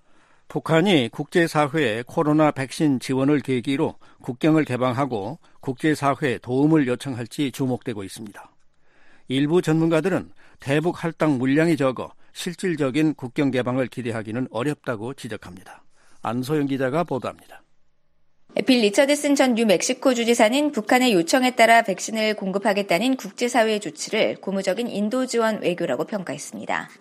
북한이 국제사회에 코로나 백신 지원을 계기로 국경을 개방하고 국제사회에 도움을 요청할지 주목되고 있습니다. 일부 전문가들은 대북 할당 물량이 적어 실질적인 국경 개방을 기대하기는 어렵다고 지적합니다. 안소영 기자가 보도합니다. 빌 리처드슨 전 뉴멕시코 주지사는 북한의 요청에 따라 백신을 공급하겠다는 국제사회의 조치를 고무적인 인도 지원 외교라고 평가했습니다.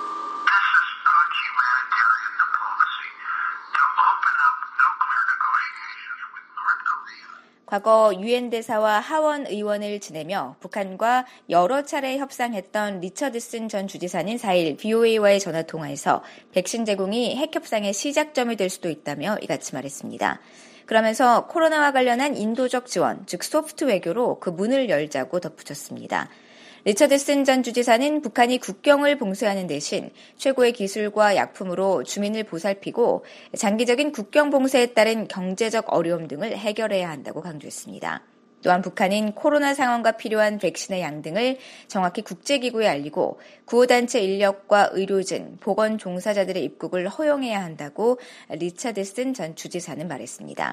과거 유엔 대사와 하원 의원을 지내며 북한과 여러 차례 협상했던 리처드슨 전 주지사는 사 일 브이오에이와의 전화통화에서 백신 제공이 핵협상의 시작점이 될 수도 있다며 이같이 말했습니다. 그러면서 코로나와 관련한 인도적 지원, 즉 소프트 외교로 그 문을 열자고 덧붙였습니다. 리처드슨 전 주지사는 북한이 국경을 봉쇄하는 대신 최고의 기술과 약품으로 주민을 보살피고 장기적인 국경 봉쇄에 따른 경제적 어려움 등을 해결해야 한다고 강조했습니다. 또한 북한은 코로나 상황과 필요한 백신의 양 등을 정확히 국제기구에 알리고 구호단체 인력과 의료진, 보건 종사자들의 입국을 허용해야 한다고 리처드슨 전 주지사는 말했습니다.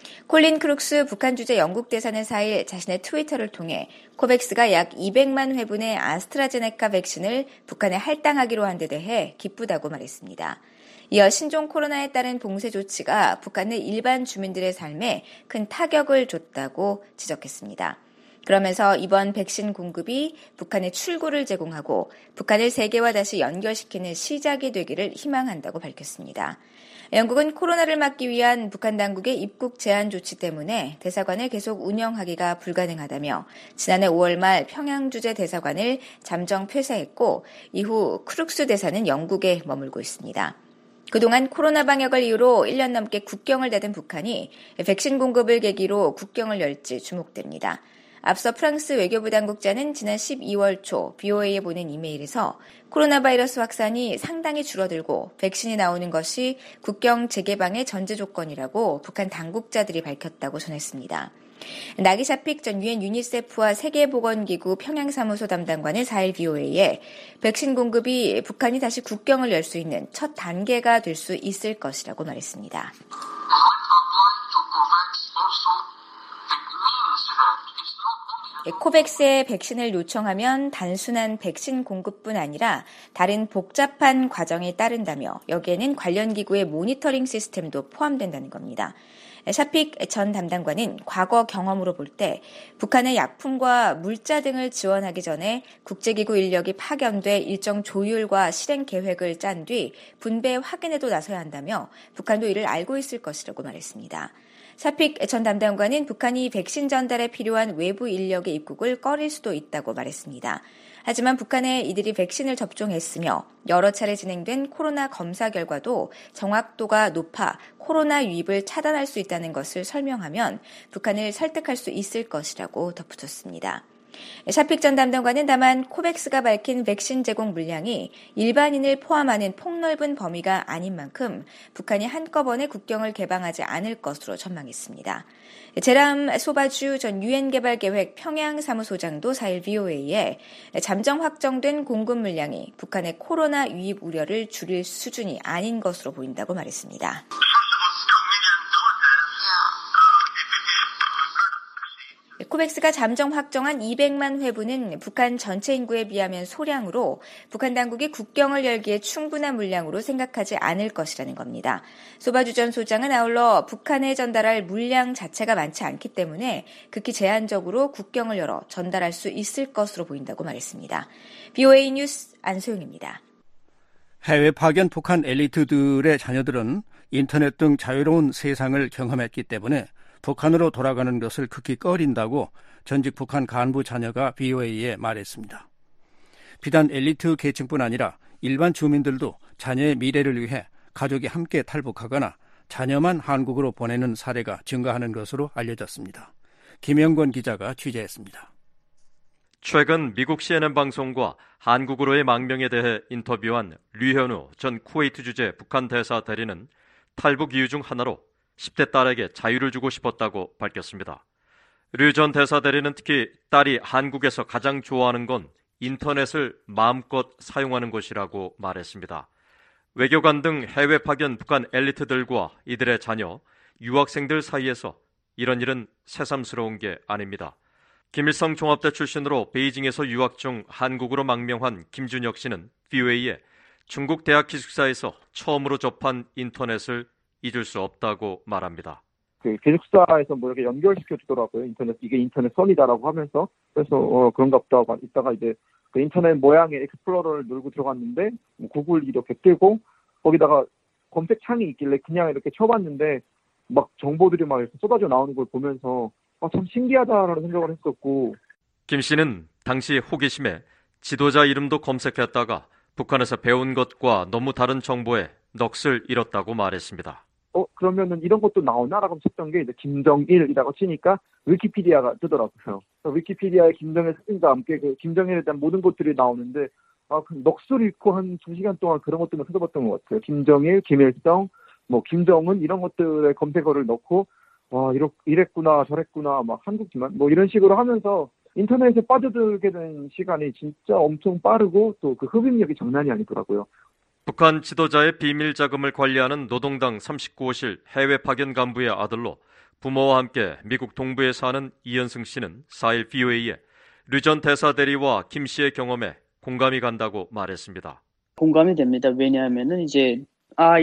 콜린 크룩스 북한 주재 영국 대사는 사 일 자신의 트위터를 통해 코백스가 약 이백만 회분의 아스트라제네카 백신을 북한에 할당하기로 한 데 대해 기쁘다고 말했습니다. 이어 신종 코로나에 따른 봉쇄 조치가 북한의 일반 주민들의 삶에 큰 타격을 줬다고 지적했습니다. 그러면서 이번 백신 공급이 북한의 출구를 제공하고 북한을 세계와 다시 연결시키는 시작이 되기를 희망한다고 밝혔습니다. 영국은 코로나를 막기 위한 북한 당국의 입국 제한 조치 때문에 대사관을 계속 운영하기가 불가능하다며 지난해 오월 말 평양 주재 대사관을 잠정 폐쇄했고 이후 크룩스 대사는 영국에 머물고 있습니다. 그동안 코로나 방역을 이유로 일 년 넘게 국경을 닫은 북한이 백신 공급을 계기로 국경을 열지 주목됩니다. 앞서 프랑스 외교부 당국자는 지난 십이월 초 브이오에이에 보낸 이메일에서 코로나 바이러스 확산이 상당히 줄어들고 백신이 나오는 것이 국경 재개방의 전제 조건이라고 북한 당국자들이 밝혔다고 전했습니다. 나기 샤픽 전 유엔 유니세프와 세계보건기구 평양사무소 담당관은 사 일 브이오에이에 백신 공급이 북한이 다시 국경을 열 수 있는 첫 단계가 될 수 있을 것이라고 말했습니다. 코백스에 백신을 요청하면 단순한 백신 공급뿐 아니라 다른 복잡한 과정이 따른다며 여기에는 관련 기구의 모니터링 시스템도 포함된다는 겁니다. 샤픽 전 담당관은 과거 경험으로 볼 때 북한의 약품과 물자 등을 지원하기 전에 국제기구 인력이 파견돼 일정 조율과 실행 계획을 짠 뒤 분배 확인에도 나서야 한다며 북한도 이를 알고 있을 것이라고 말했습니다. 샤픽 전 담당관은 북한이 백신 전달에 필요한 외부 인력의 입국을 꺼릴 수도 있다고 말했습니다. 하지만 북한에 이들이 백신을 접종했으며 여러 차례 진행된 코로나 검사 결과도 정확도가 높아 코로나 유입을 차단할 수 있다는 것을 설명하면 북한을 설득할 수 있을 것이라고 덧붙였습니다. 샤픽 전 담당관은 다만 코백스가 밝힌 백신 제공 물량이 일반인을 포함하는 폭넓은 범위가 아닌 만큼 북한이 한꺼번에 국경을 개방하지 않을 것으로 전망했습니다. 제람 소바주 전 유엔개발계획 평양사무소장도 사일 브이오에이에 잠정 확정된 공급 물량이 북한의 코로나 유입 우려를 줄일 수준이 아닌 것으로 보인다고 말했습니다. 코백스가 잠정 확정한 이백만 회분은 북한 전체 인구에 비하면 소량으로 북한 당국이 국경을 열기에 충분한 물량으로 생각하지 않을 것이라는 겁니다. 소바주 전 소장은 아울러 북한에 전달할 물량 자체가 많지 않기 때문에 극히 제한적으로 국경을 열어 전달할 수 있을 것으로 보인다고 말했습니다. 브이오에이 뉴스 안소영입니다. 해외 파견 북한 엘리트들의 자녀들은 인터넷 등 자유로운 세상을 경험했기 때문에 북한으로 돌아가는 것을 극히 꺼린다고 전직 북한 간부 자녀가 브이오에이에 말했습니다. 비단 엘리트 계층뿐 아니라 일반 주민들도 자녀의 미래를 위해 가족이 함께 탈북하거나 자녀만 한국으로 보내는 사례가 증가하는 것으로 알려졌습니다. 김영권 기자가 취재했습니다. 최근 미국 씨엔엔 방송과 한국으로의 망명에 대해 인터뷰한 류현우 전 쿠웨이트 주재 북한 대사 대리는 탈북 이유 중 하나로 십 대 딸에게 자유를 주고 싶었다고 밝혔습니다. 류 전 대사 대리는 특히 딸이 한국에서 가장 좋아하는 건 인터넷을 마음껏 사용하는 것이라고 말했습니다. 외교관 등 해외 파견 북한 엘리트들과 이들의 자녀, 유학생들 사이에서 이런 일은 새삼스러운 게 아닙니다. 김일성 종합대 출신으로 베이징에서 유학 중 한국으로 망명한 김준혁 씨는 브이오에이에 중국 대학 기숙사에서 처음으로 접한 인터넷을 잊을 수 없다고 말합니다. 그 기숙사에서 뭐 이렇게 연결시켜 주더라고요. 인터넷 이게 인터넷 선이다라고 하면서 그래서 어, 그런가 보다 있다가 이제 그 인터넷 모양의 익스플로러를 누르고 들어갔는데 뭐 구글 이렇게 뜨고 거기다가 검색 창이 있길래 그냥 이렇게 쳐봤는데 막 정보들이 막 이렇게 쏟아져 나오는 걸 보면서 아, 참 신기하다라는 생각을 했었고. 김 씨는 당시 호기심에 지도자 이름도 검색했다가 북한에서 배운 것과 너무 다른 정보에 넋을 잃었다고 말했습니다. 어 그러면은 이런 것도 나오나라고 쳤던 게 이제 김정일이라고 치니까 위키피디아가 뜨더라고요. 위키피디아에 김정일 사진과 함께 그 김정일에 대한 모든 것들이 나오는데 아, 그 넋을 잃고 한 두 시간 동안 그런 것들만 찾아봤던 것 같아요. 김정일, 김일성, 뭐 김정은 이런 것들의 검색어를 넣고 와 이렇 이랬구나 저랬구나 막 한국지만 뭐 이런 식으로 하면서 인터넷에 빠져들게 된 시간이 진짜 엄청 빠르고 또 그 흡입력이 장난이 아니더라고요. 북한 지도자의 비밀 자금을 관리하는 노동당 삼십구 호실 해외 파견 간부의 아들로 부모와 함께 미국 동부에 사는 이현승 씨는 사일 브이오에이에 류 전 대사 대리와 김 씨의 경험에 공감이 간다고 말했습니다. 공감이 됩니다. 왜냐하면은 이제 아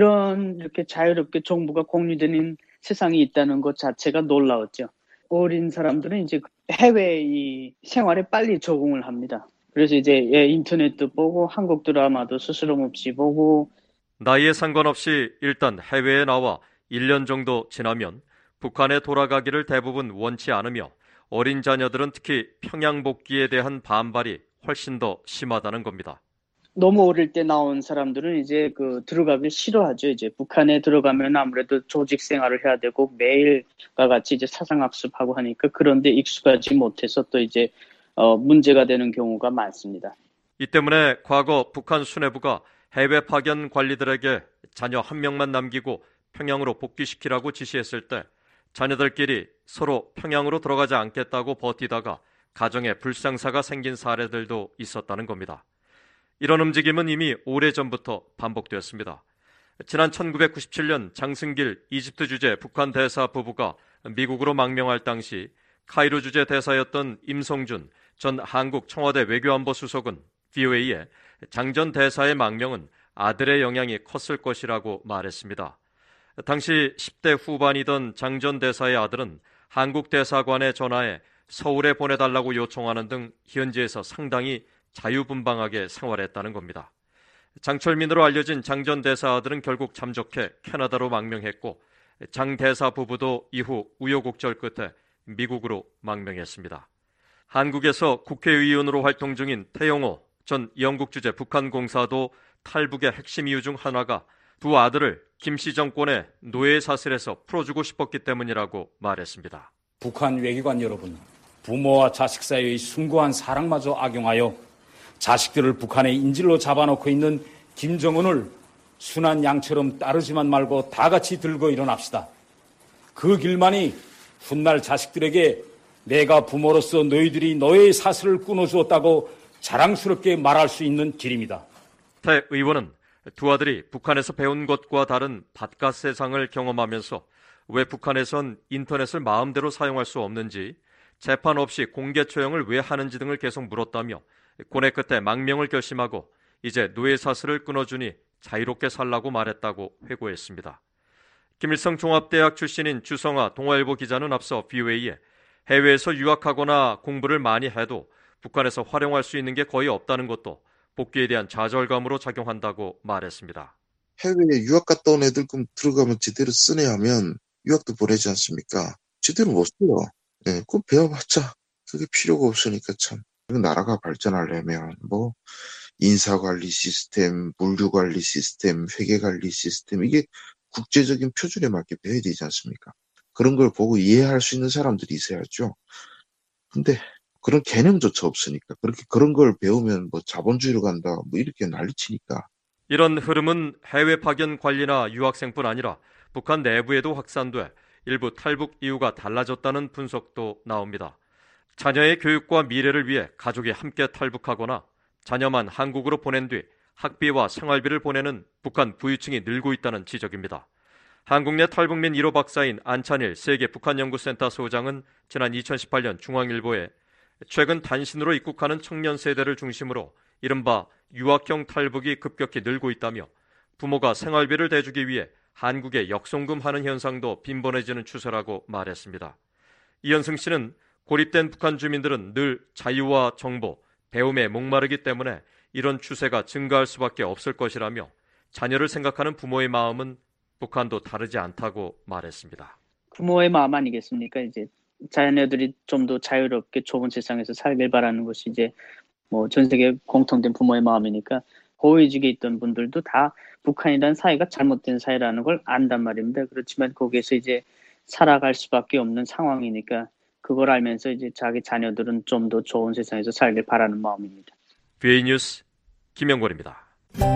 이런 이렇게 자유롭게 정보가 공유되는 세상이 있다는 것 자체가 놀라웠죠. 어린 사람들은 이제 해외 이 생활에 빨리 적응을 합니다. 그래서 이제 예, 인터넷도 보고 한국 드라마도 스스럼 없이 보고. 나이에 상관없이 일단 해외에 나와 일 년 정도 지나면 북한에 돌아가기를 대부분 원치 않으며 어린 자녀들은 특히 평양 복귀에 대한 반발이 훨씬 더 심하다는 겁니다. 너무 어릴 때 나온 사람들은 이제 그 들어가기 싫어하죠. 이제 북한에 들어가면 아무래도 조직 생활을 해야 되고 매일과 같이 이제 사상학습하고 하니까 그런데 익숙하지 못해서 또 이제 어, 문제가 되는 경우가 많습니다. 이 때문에 과거 북한 수뇌부가 해외 파견 관리들에게 자녀 한 명만 남기고 평양으로 복귀시키라고 지시했을 때 자녀들끼리 서로 평양으로 들어가지 않겠다고 버티다가 가정에 불상사가 생긴 사례들도 있었다는 겁니다. 이런 움직임은 이미 오래전부터 반복되었습니다. 지난 천구백구십칠 년 장승길 이집트 주재 북한 대사 부부가 미국으로 망명할 당시 카이로 주재 대사였던 임성준 전 한국 청와대 외교안보 수석은 브이오에이에 장 전 대사의 망명은 아들의 영향이 컸을 것이라고 말했습니다. 당시 십 대 후반이던 장 전 대사의 아들은 한국 대사관에 전화해 서울에 보내달라고 요청하는 등 현지에서 상당히 자유분방하게 생활했다는 겁니다. 장철민으로 알려진 장 전 대사 아들은 결국 잠적해 캐나다로 망명했고 장 대사 부부도 이후 우여곡절 끝에 미국으로 망명했습니다. 한국에서 국회의원으로 활동 중인 태영호 전 영국 주재 북한 공사도 탈북의 핵심 이유 중 하나가 두 아들을 김씨 정권의 노예 사슬에서 풀어주고 싶었기 때문이라고 말했습니다. 북한 외교관 여러분, 부모와 자식 사이의 숭고한 사랑마저 악용하여 자식들을 북한의 인질로 잡아놓고 있는 김정은을 순한 양처럼 따르지만 말고 다 같이 들고 일어납시다. 그 길만이 훗날 자식들에게 내가 부모로서 너희들이 너의 사슬을 끊어주었다고 자랑스럽게 말할 수 있는 길입니다. 태 의원은 두 아들이 북한에서 배운 것과 다른 바깥 세상을 경험하면서 왜 북한에선 인터넷을 마음대로 사용할 수 없는지, 재판 없이 공개 처형을 왜 하는지 등을 계속 물었다며 고뇌 끝에 망명을 결심하고 이제 노예 사슬을 끊어주니 자유롭게 살라고 말했다고 회고했습니다. 김일성 종합대학 출신인 주성아 동아일보 기자는 앞서 브이오에이에 해외에서 유학하거나 공부를 많이 해도 북한에서 활용할 수 있는 게 거의 없다는 것도 복귀에 대한 좌절감으로 작용한다고 말했습니다. 해외에 유학 갔다 온 애들 그럼 들어가면 제대로 쓰네 하면 유학도 보내지 않습니까? 제대로 못 써요. 네, 그거 배워봤자 그게 필요가 없으니까 참. 나라가 발전하려면 뭐 인사관리 시스템, 물류관리 시스템, 회계관리 시스템 이게 국제적인 표준에 맞게 배워야 되지 않습니까? 그런 걸 보고 이해할 수 있는 사람들이 있어야죠. 근데 그런 개념조차 없으니까 그렇게 그런 걸 배우면 뭐 자본주의로 간다 뭐 이렇게 난리치니까. 이런 흐름은 해외 파견 관리나 유학생뿐 아니라 북한 내부에도 확산돼 일부 탈북 이유가 달라졌다는 분석도 나옵니다. 자녀의 교육과 미래를 위해 가족이 함께 탈북하거나 자녀만 한국으로 보낸 뒤 학비와 생활비를 보내는 북한 부유층이 늘고 있다는 지적입니다. 한국 내 탈북민 일 호 박사인 안찬일 세계 북한연구센터 소장은 지난 이천십팔 년 중앙일보에 최근 단신으로 입국하는 청년 세대를 중심으로 이른바 유학형 탈북이 급격히 늘고 있다며 부모가 생활비를 대주기 위해 한국에 역송금하는 현상도 빈번해지는 추세라고 말했습니다. 이현승 씨는 고립된 북한 주민들은 늘 자유와 정보, 배움에 목마르기 때문에 이런 추세가 증가할 수밖에 없을 것이라며 자녀를 생각하는 부모의 마음은 북한도 다르지 않다고 말했습니다. 부모의 마음 아니겠습니까? 이제 자녀들이 좀 더 자유롭게 좋은 세상에서 살길 바라는 것이 이제 뭐 전 세계 공통된 부모의 마음이니까 고위직에 있던 분들도 다 북한이라는 사회가 잘못된 사회라는 걸 안단 말입니다. 그렇지만 거기에서 이제 살아갈 수밖에 없는 상황이니까 그걸 알면서 이제 자기 자녀들은 좀 더 좋은 세상에서 살길 바라는 마음입니다. 브이에이 뉴스 김영권입니다.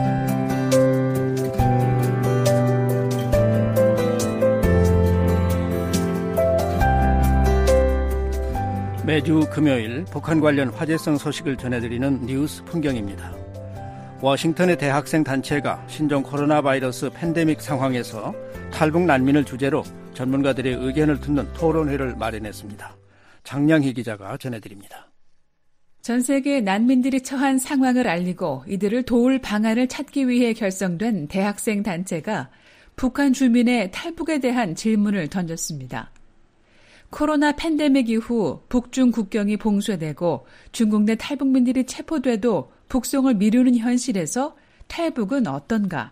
매주 금요일 북한 관련 화제성 소식을 전해드리는 뉴스 풍경입니다. 워싱턴의 대학생 단체가 신종 코로나 바이러스 팬데믹 상황에서 탈북 난민을 주제로 전문가들의 의견을 듣는 토론회를 마련했습니다. 장량희 기자가 전해드립니다. 전 세계 난민들이 처한 상황을 알리고 이들을 도울 방안을 찾기 위해 결성된 대학생 단체가 북한 주민의 탈북에 대한 질문을 던졌습니다. 코로나 팬데믹 이후 북중 국경이 봉쇄되고 중국 내 탈북민들이 체포돼도 북송을 미루는 현실에서 탈북은 어떤가?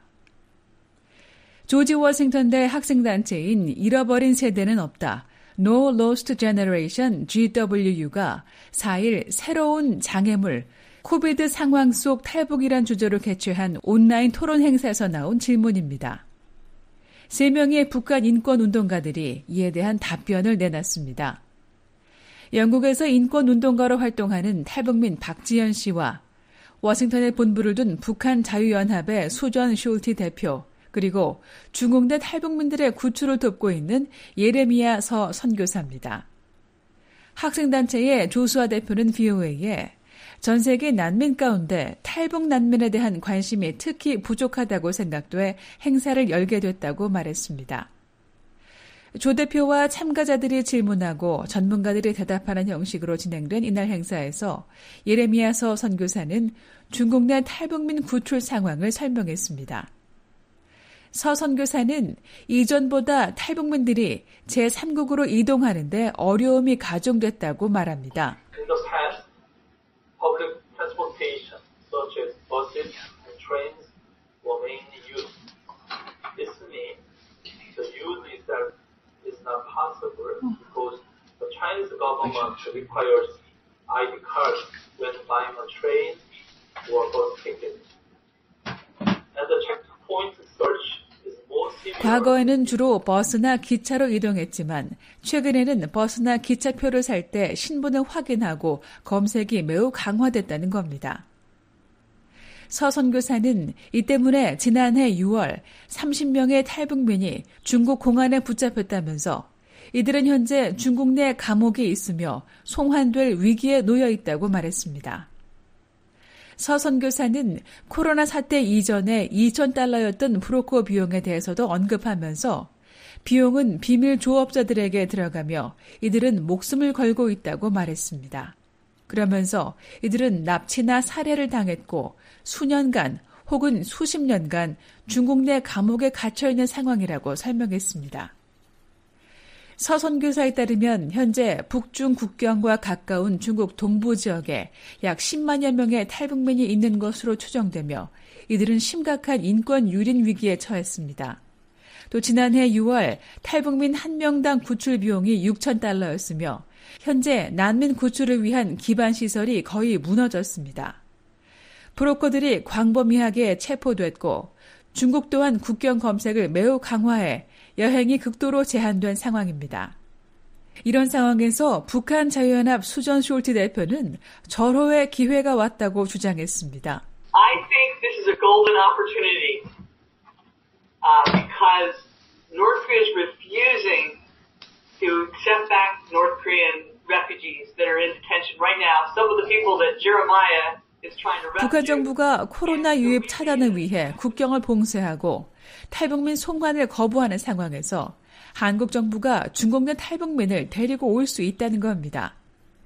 조지 워싱턴대 학생단체인 잃어버린 세대는 없다. No Lost Generation 지더블유유가 사 일 새로운 장애물, 코비드 상황 속 탈북이란 주제로 개최한 온라인 토론 행사에서 나온 질문입니다. 세 명의 북한 인권운동가들이 이에 대한 답변을 내놨습니다. 영국에서 인권운동가로 활동하는 탈북민 박지연 씨와 워싱턴에 본부를 둔 북한 자유연합의 수전 숄티 대표, 그리고 중국 내 탈북민들의 구출을 돕고 있는 예레미야 서 선교사입니다. 학생단체의 조수아 대표는 브이오에이에 전 세계 난민 가운데 탈북 난민에 대한 관심이 특히 부족하다고 생각돼 행사를 열게 됐다고 말했습니다. 조 대표와 참가자들이 질문하고 전문가들이 대답하는 형식으로 진행된 이날 행사에서 예레미야 서 선교사는 중국 내 탈북민 구출 상황을 설명했습니다. 서 선교사는 이전보다 탈북민들이 제삼국으로 이동하는 데 어려움이 가중됐다고 말합니다. Public transportation, such as buses and trains, were mainly used. This means the use itself is not possible because the Chinese government requires I D cards when buying a train or bus ticket. And the checkpoint search is more severe. 과거에는 주로 버스나 기차로 이동했지만 최근에는 버스나 기차표를 살 때 신분을 확인하고 검색이 매우 강화됐다는 겁니다. 서 선교사는 이 때문에 지난해 유월 삼십 명의 탈북민이 중국 공안에 붙잡혔다면서 이들은 현재 중국 내 감옥에 있으며 송환될 위기에 놓여 있다고 말했습니다. 서 선교사는 코로나 사태 이전에 이천 달러였던 브로커 비용에 대해서도 언급하면서 비용은 비밀 조업자들에게 들어가며 이들은 목숨을 걸고 있다고 말했습니다. 그러면서 이들은 납치나 살해를 당했고 수년간 혹은 수십 년간 중국 내 감옥에 갇혀있는 상황이라고 설명했습니다. 서 선교사에 따르면 현재 북중 국경과 가까운 중국 동부 지역에 약 십만여 명의 탈북민이 있는 것으로 추정되며 이들은 심각한 인권 유린 위기에 처했습니다. 또 지난해 유월 탈북민 한 명당 구출 비용이 육천 달러였으며 현재 난민 구출을 위한 기반 시설이 거의 무너졌습니다. 브로커들이 광범위하게 체포됐고 중국 또한 국경 검색을 매우 강화해 여행이 극도로 제한된 상황입니다. 이런 상황에서 북한 자유연합 수전 숄트 대표는 절호의 기회가 왔다고 주장했습니다. I think this is a golden opportunity uh, because North Korea is refusing to accept back North Korean refugees that are in detention right now. Some of the people that Jeremiah is trying to rescue. 북한 정부가 코로나 유입 차단을 위해 국경을 봉쇄하고 탈북민 송환을 거부하는 상황에서 한국 정부가 중국 내 탈북민을 데리고 올 수 있다는 겁니다.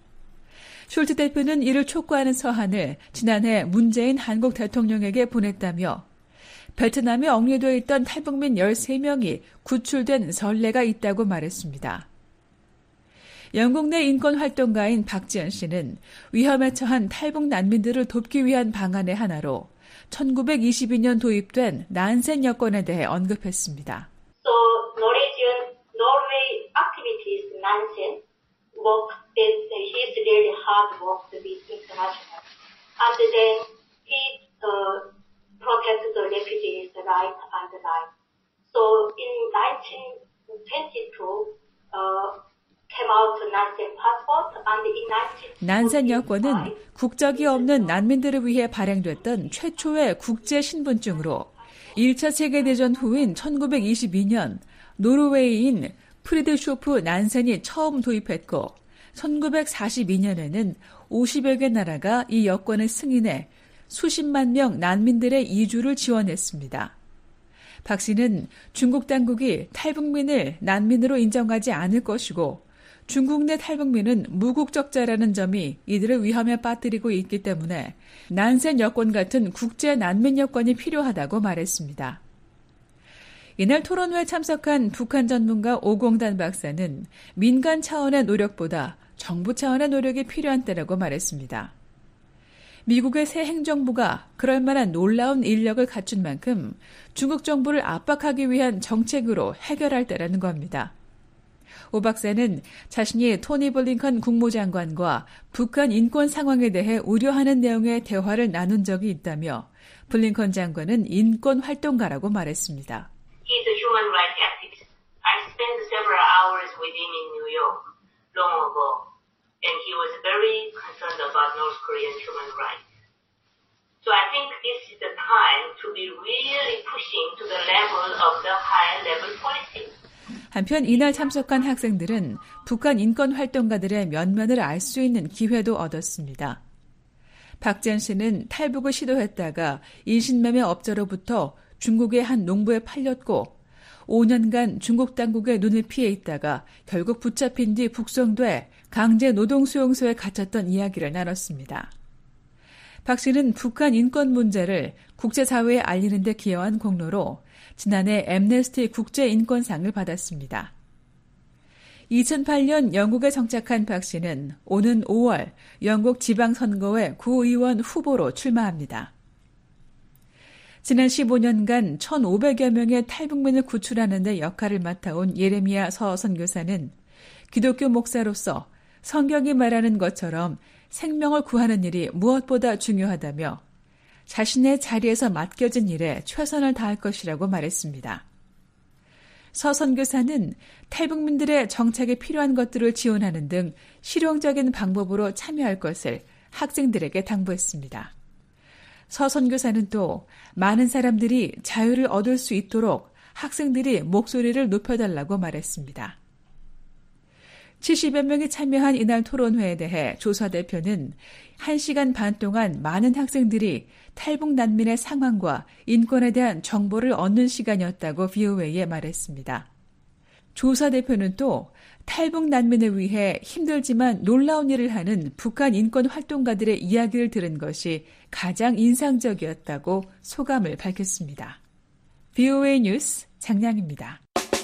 숄트 대표는 이를 촉구하는 서한을 지난해 문재인 한국 대통령에게 보냈다며 베트남에 억류되어 있던 탈북민 열세 명이 구출된 선례가 있다고 말했습니다. 영국 내 인권활동가인 박지연 씨는 위험에 처한 탈북 난민들을 돕기 위한 방안의 하나로 천구백이십이 년 도입된 난센 여권에 대해 언급했습니다. So Norwegian Norway activities Nansen work with his really hard work with international, and then he uh, protects the refugees' right and life. So in nineteen twenty-two, uh, came out Nansen passport, and in nineteen 난센 여권은 국적이 없는 난민들을 위해 발행됐던 최초의 국제 신분증으로 일 차 세계대전 후인 천구백이십이 년 노르웨이인 프리드쇼프 난센이 처음 도입했고 천구백사십이 년에는 오십여 개 나라가 이 여권을 승인해 수십만 명 난민들의 이주를 지원했습니다. 박 씨는 중국 당국이 탈북민을 난민으로 인정하지 않을 것이고 중국 내 탈북민은 무국적자라는 점이 이들을 위험에 빠뜨리고 있기 때문에 난센 여권 같은 국제 난민 여권이 필요하다고 말했습니다. 이날 토론회에 참석한 북한 전문가 오공단 박사는 민간 차원의 노력보다 정부 차원의 노력이 필요한 때라고 말했습니다. 미국의 새 행정부가 그럴 만한 놀라운 인력을 갖춘 만큼 중국 정부를 압박하기 위한 정책으로 해결할 때라는 겁니다. 오 박사는 자신이 토니 블링컨 국무장관과 북한 인권 상황에 대해 우려하는 내용의 대화를 나눈 적이 있다며 블링컨 장관은 인권 활동가라고 말했습니다. He's a human rights activist. I spent several hours with him in New York long ago, and he was very concerned about North Korean human rights. So I think this is the time to be really pushing to the level of the high level policy. 한편 이날 참석한 학생들은 북한 인권 활동가들의 면면을 알 수 있는 기회도 얻었습니다. 박지연 씨는 탈북을 시도했다가 인신매매 업자로부터 중국의 한 농부에 팔렸고 오 년간 중국 당국의 눈을 피해 있다가 결국 붙잡힌 뒤 북송돼 강제 노동수용소에 갇혔던 이야기를 나눴습니다. 박 씨는 북한 인권 문제를 국제사회에 알리는 데 기여한 공로로 지난해 앰네스티 국제인권상을 받았습니다. 이천팔 년 영국에 정착한 박 씨는 오는 오월 영국 지방선거에 구의원 후보로 출마합니다. 지난 십오 년간 천오백여 명의 탈북민을 구출하는 데 역할을 맡아온 예레미야 서 선교사는 기독교 목사로서 성경이 말하는 것처럼 생명을 구하는 일이 무엇보다 중요하다며 자신의 자리에서 맡겨진 일에 최선을 다할 것이라고 말했습니다. 서 선교사는 탈북민들의 정착에 필요한 것들을 지원하는 등 실용적인 방법으로 참여할 것을 학생들에게 당부했습니다. 서 선교사는 또 많은 사람들이 자유를 얻을 수 있도록 학생들이 목소리를 높여달라고 말했습니다. 칠십여 명이 참여한 이날 토론회에 대해 조사 대표는 한 시간 반 동안 많은 학생들이 탈북 난민의 상황과 인권에 대한 정보를 얻는 시간이었다고 브이오에이에 말했습니다. 조사 대표는 또 탈북 난민을 위해 힘들지만 놀라운 일을 하는 북한 인권 활동가들의 이야기를 들은 것이 가장 인상적이었다고 소감을 밝혔습니다. 브이오에이 뉴스 장량입니다.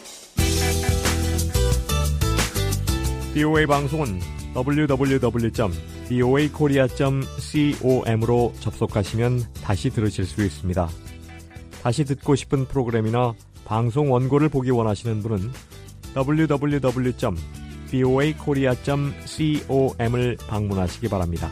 브이오에이 방송은 더블유 더블유 더블유 점 브이오에이 코리아 점 com으로 접속하시면 다시 들으실 수 있습니다. 다시 듣고 싶은 프로그램이나 방송 원고를 보기 원하시는 분은 더블유 더블유 더블유 점 브이오에이 코리아 점 com을 방문하시기 바랍니다.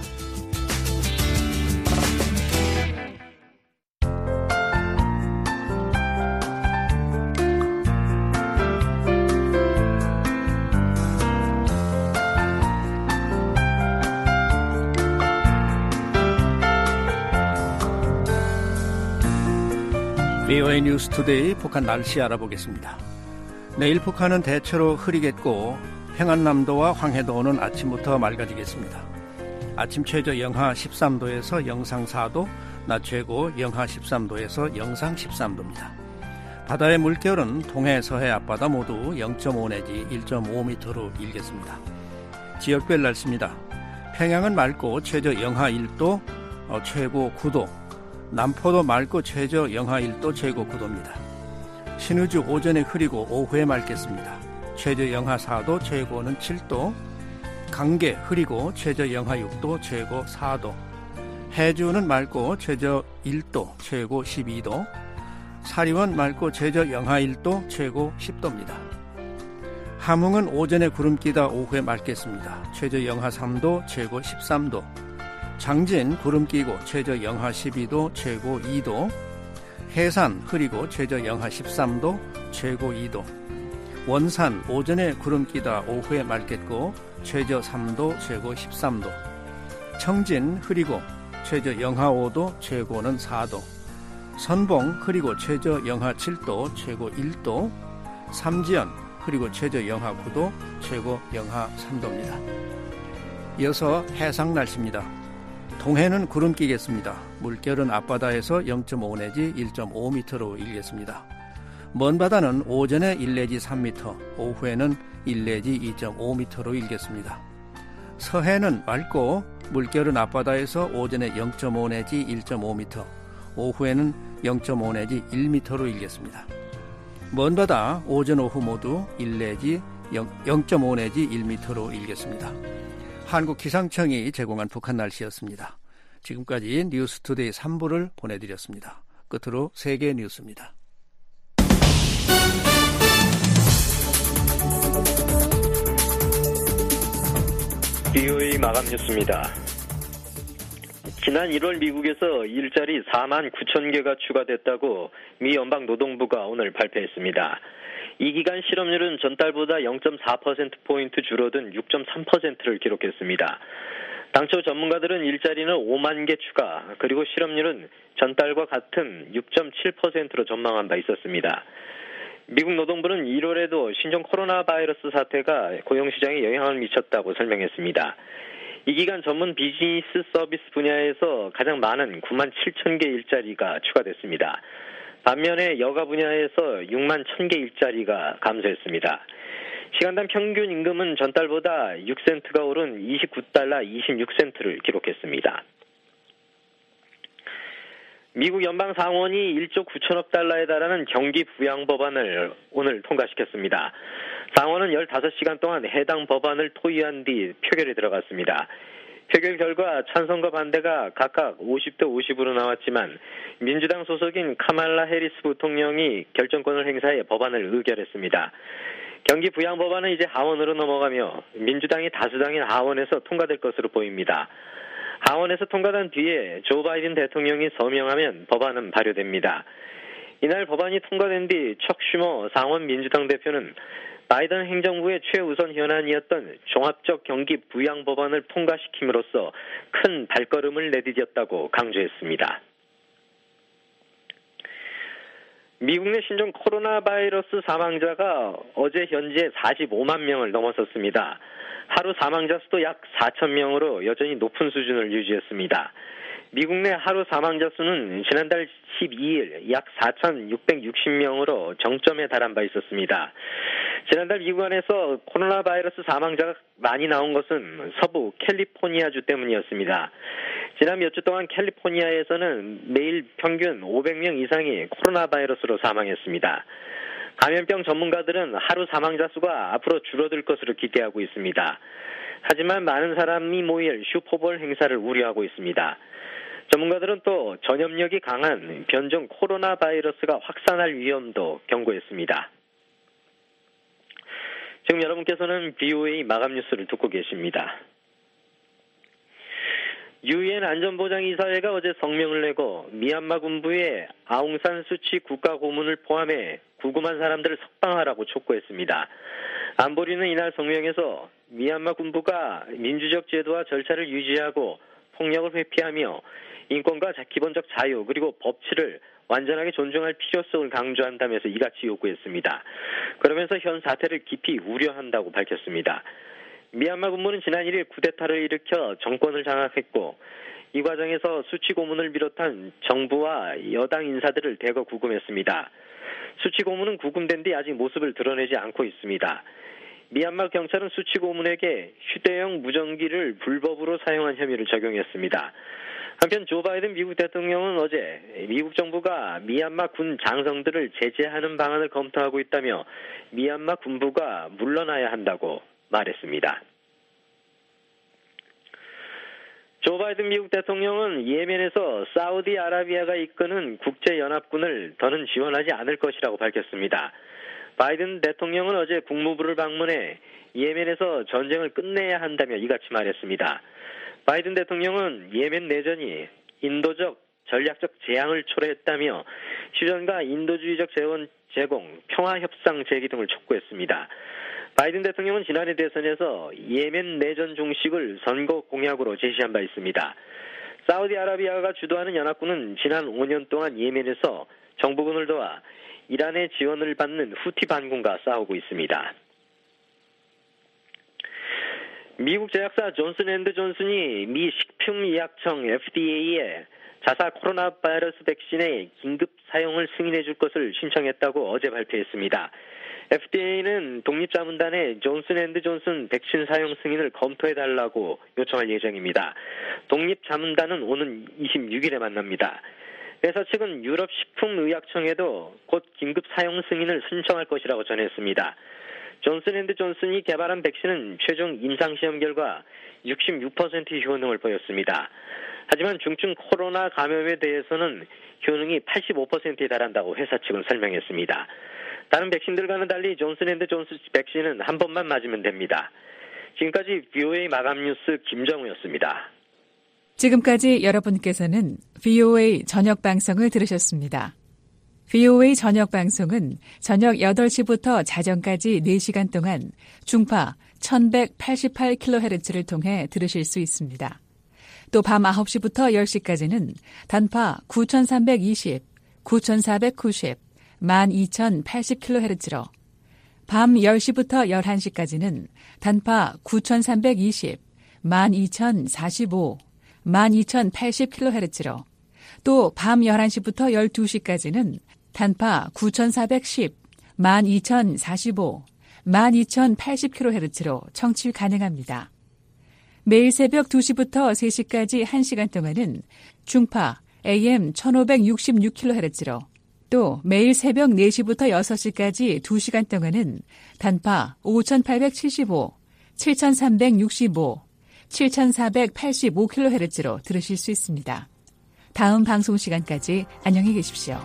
브이오에이 뉴스 투데이 북한 날씨 알아보겠습니다. 내일 북한은 대체로 흐리겠고 평안남도와 황해도는 아침부터 맑아지겠습니다. 아침 최저 영하 십삼 도에서 영상 사 도, 낮 최고 영하 십삼 도에서 영상 십삼 도입니다. 바다의 물결은 동해, 서해 앞바다 모두 영 점 오 내지 일 점 오 미터로 일겠습니다. 지역별 날씨입니다. 평양은 맑고 최저 영하 일 도, 어, 최고 구 도, 남포도 맑고 최저 영하 일 도, 최고 구 도입니다. 신의주 오전에 흐리고 오후에 맑겠습니다. 최저 영하 사 도, 최고는 칠 도. 강계 흐리고 최저 영하 육 도, 최고 사 도. 해주는 맑고 최저 일 도, 최고 십이 도. 사리원 맑고 최저 영하 일 도, 최고 십 도입니다. 함흥은 오전에 구름 끼다 오후에 맑겠습니다. 최저 영하 삼 도, 최고 십삼 도. 장진 구름 끼고 최저 영하 십이 도, 최고 이 도. 해산 흐리고 최저 영하 십삼 도, 최고 이 도. 원산 오전에 구름 끼다 오후에 맑겠고 최저 삼 도, 최고 십삼 도. 청진 흐리고 최저 영하 오 도, 최고는 사 도. 선봉 흐리고 최저 영하 칠 도, 최고 일 도. 삼지연 흐리고 최저 영하 구 도, 최고 영하 삼 도입니다. 이어서 해상 날씨입니다. 동해는 구름 끼겠습니다. 물결은 앞바다에서 영 점 오 내지 일 점 오 미터로 일겠습니다. 먼 바다는 오전에 일 내지 삼 미터, 오후에는 일 내지 이 점 오 미터로 일겠습니다. 서해는 맑고 물결은 앞바다에서 오전에 영 점 오 내지 일 점 오 미터, 오후에는 영 점 오 내지 일 미터로 일겠습니다. 먼 바다 오전 오후 모두 일 내지 영 점 오 내지 일 미터로 일겠습니다. 한국기상청이 제공한 북한 날씨였습니다. 지금까지 뉴스투데이 삼 부를 보내드렸습니다. 끝으로 세계 뉴스입니다. 브이오에이 마감 뉴스입니다. 지난 일월 미국에서 일자리 사만 구천 개가 추가됐다고 미 연방노동부가 오늘 발표했습니다. 이 기간 실업률은 전달보다 영 점 사 퍼센트포인트 줄어든 육 점 삼 퍼센트를 기록했습니다. 당초 전문가들은 일자리는 오만 개 추가, 그리고 실업률은 전달과 같은 육 점 칠 퍼센트로 전망한 바 있었습니다. 미국 노동부는 일월에도 신종 코로나 바이러스 사태가 고용시장에 영향을 미쳤다고 설명했습니다. 이 기간 전문 비즈니스 서비스 분야에서 가장 많은 구만 칠천 개 일자리가 추가됐습니다. 반면에 여가 분야에서 육만 천 개 일자리가 감소했습니다. 시간당 평균 임금은 전달보다 육 센트가 오른 이십구 달러 이십육 센트를 기록했습니다. 미국 연방 상원이 일조 구천억 달러에 달하는 경기 부양 법안을 오늘 통과시켰습니다. 상원은 열다섯 시간 동안 해당 법안을 토의한 뒤 표결에 들어갔습니다. 표결 결과 찬성과 반대가 각각 오십 대 오십으로 나왔지만 민주당 소속인 카말라 해리스 부통령이 결정권을 행사해 법안을 의결했습니다. 경기 부양 법안은 이제 하원으로 넘어가며 민주당이 다수당인 하원에서 통과될 것으로 보입니다. 하원에서 통과된 뒤에 조 바이든 대통령이 서명하면 법안은 발효됩니다. 이날 법안이 통과된 뒤 척 슈머 상원 민주당 대표는 바이든 행정부의 최우선 현안이었던 종합적 경기 부양 법안을 통과시킴으로써 큰 발걸음을 내디뎠다고 강조했습니다. 미국 내 신종 코로나 바이러스 사망자가 어제 현재 사십오만 명을 넘어섰습니다. 하루 사망자 수도 약 사천 명으로 여전히 높은 수준을 유지했습니다. 미국 내 하루 사망자 수는 지난달 십이일 약 사천육백육십 명으로 정점에 달한 바 있었습니다. 지난달 미국 안에서 코로나 바이러스 사망자가 많이 나온 것은 서부 캘리포니아주 때문이었습니다. 지난 몇 주 동안 캘리포니아에서는 매일 평균 오백 명 이상이 코로나 바이러스로 사망했습니다. 감염병 전문가들은 하루 사망자 수가 앞으로 줄어들 것으로 기대하고 있습니다. 하지만 많은 사람이 모일 슈퍼볼 행사를 우려하고 있습니다. 전문가들은 또 전염력이 강한 변종 코로나 바이러스가 확산할 위험도 경고했습니다. 지금 여러분께서는 비오에이 마감 뉴스를 듣고 계십니다. 유엔 안전보장이사회가 어제 성명을 내고 미얀마 군부의 아웅산 수치 국가고문을 포함해 구금한 사람들을 석방하라고 촉구했습니다. 안보리는 이날 성명에서 미얀마 군부가 민주적 제도와 절차를 유지하고 폭력을 회피하며 인권과 기본적 자유 그리고 법치를 완전하게 존중할 필요성을 강조한다면서 이같이 요구했습니다. 그러면서 현 사태를 깊이 우려한다고 밝혔습니다. 미얀마 군부는 지난 일일 쿠데타를 일으켜 정권을 장악했고 이 과정에서 수치 고문을 비롯한 정부와 여당 인사들을 대거 구금했습니다. 수치 고문은 구금된 뒤 아직 모습을 드러내지 않고 있습니다. 미얀마 경찰은 수치 고문에게 휴대용 무전기를 불법으로 사용한 혐의를 적용했습니다. 한편 조 바이든 미국 대통령은 어제 미국 정부가 미얀마 군 장성들을 제재하는 방안을 검토하고 있다며 미얀마 군부가 물러나야 한다고 말했습니다. 조 바이든 미국 대통령은 예멘에서 사우디아라비아가 이끄는 국제연합군을 더는 지원하지 않을 것이라고 밝혔습니다. 바이든 대통령은 어제 국무부를 방문해 예멘에서 전쟁을 끝내야 한다며 이같이 말했습니다. 바이든 대통령은 예멘 내전이 인도적 전략적 재앙을 초래했다며 휴전과 인도주의적 재원 제공, 평화협상 재개 등을 촉구했습니다. 바이든 대통령은 지난해 대선에서 예멘 내전 종식을 선거 공약으로 제시한 바 있습니다. 사우디아라비아가 주도하는 연합군은 지난 오 년 동안 예멘에서 정부군을 도와 이란의 지원을 받는 후티 반군과 싸우고 있습니다. 미국 제약사 존슨앤드존슨이 미 식품의약청 에프디에이에 자사 코로나 바이러스 백신의 긴급 사용을 승인해 줄 것을 신청했다고 어제 발표했습니다. 에프디에이는 독립자문단에 존슨앤드존슨 백신 사용 승인을 검토해달라고 요청할 예정입니다. 독립자문단은 오는 이십육일에 만납니다. 회사 측은 유럽식품의약청에도 곧 긴급 사용 승인을 신청할 것이라고 전했습니다. 존슨앤드존슨이 개발한 백신은 최종 임상시험 결과 육십육 퍼센트 효능을 보였습니다. 하지만 중증 코로나 감염에 대해서는 효능이 팔십오 퍼센트에 달한다고 회사 측은 설명했습니다. 다른 백신들과는 달리 존슨앤드존슨 백신은 한 번만 맞으면 됩니다. 지금까지 비오에이 마감 뉴스 김정우였습니다. 지금까지 여러분께서는 비오에이 저녁 방송을 들으셨습니다. 비오에이 저녁 방송은 저녁 여덟 시부터 자정까지 네 시간 동안 중파 천백팔십팔 킬로헤르츠를 통해 들으실 수 있습니다. 또 밤 아홉 시부터 열 시까지는 단파 구천삼백이십, 구천사백구십, 만 이천팔십 킬로헤르츠로 밤 열 시부터 열한 시까지는 단파 구천삼백이십, 만 이천사십오, 만 이천팔십 킬로헤르츠로 또 밤 열한 시부터 열두 시까지는 단파 구천사백십, 만 이천사십오, 만 이천팔십 킬로헤르츠로 청취 가능합니다. 매일 새벽 두 시부터 세 시까지 한 시간 동안은 중파 에이엠 천오백육십육 킬로헤르츠로 또 매일 새벽 네 시부터 여섯 시까지 두 시간 동안은 단파 오천팔백칠십오, 칠천삼백육십오, 칠천사백팔십오 킬로헤르츠로 들으실 수 있습니다. 다음 방송 시간까지 안녕히 계십시오.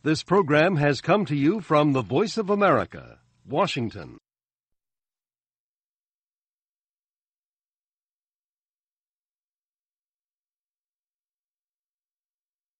This program has come to you from the Voice of America, Washington.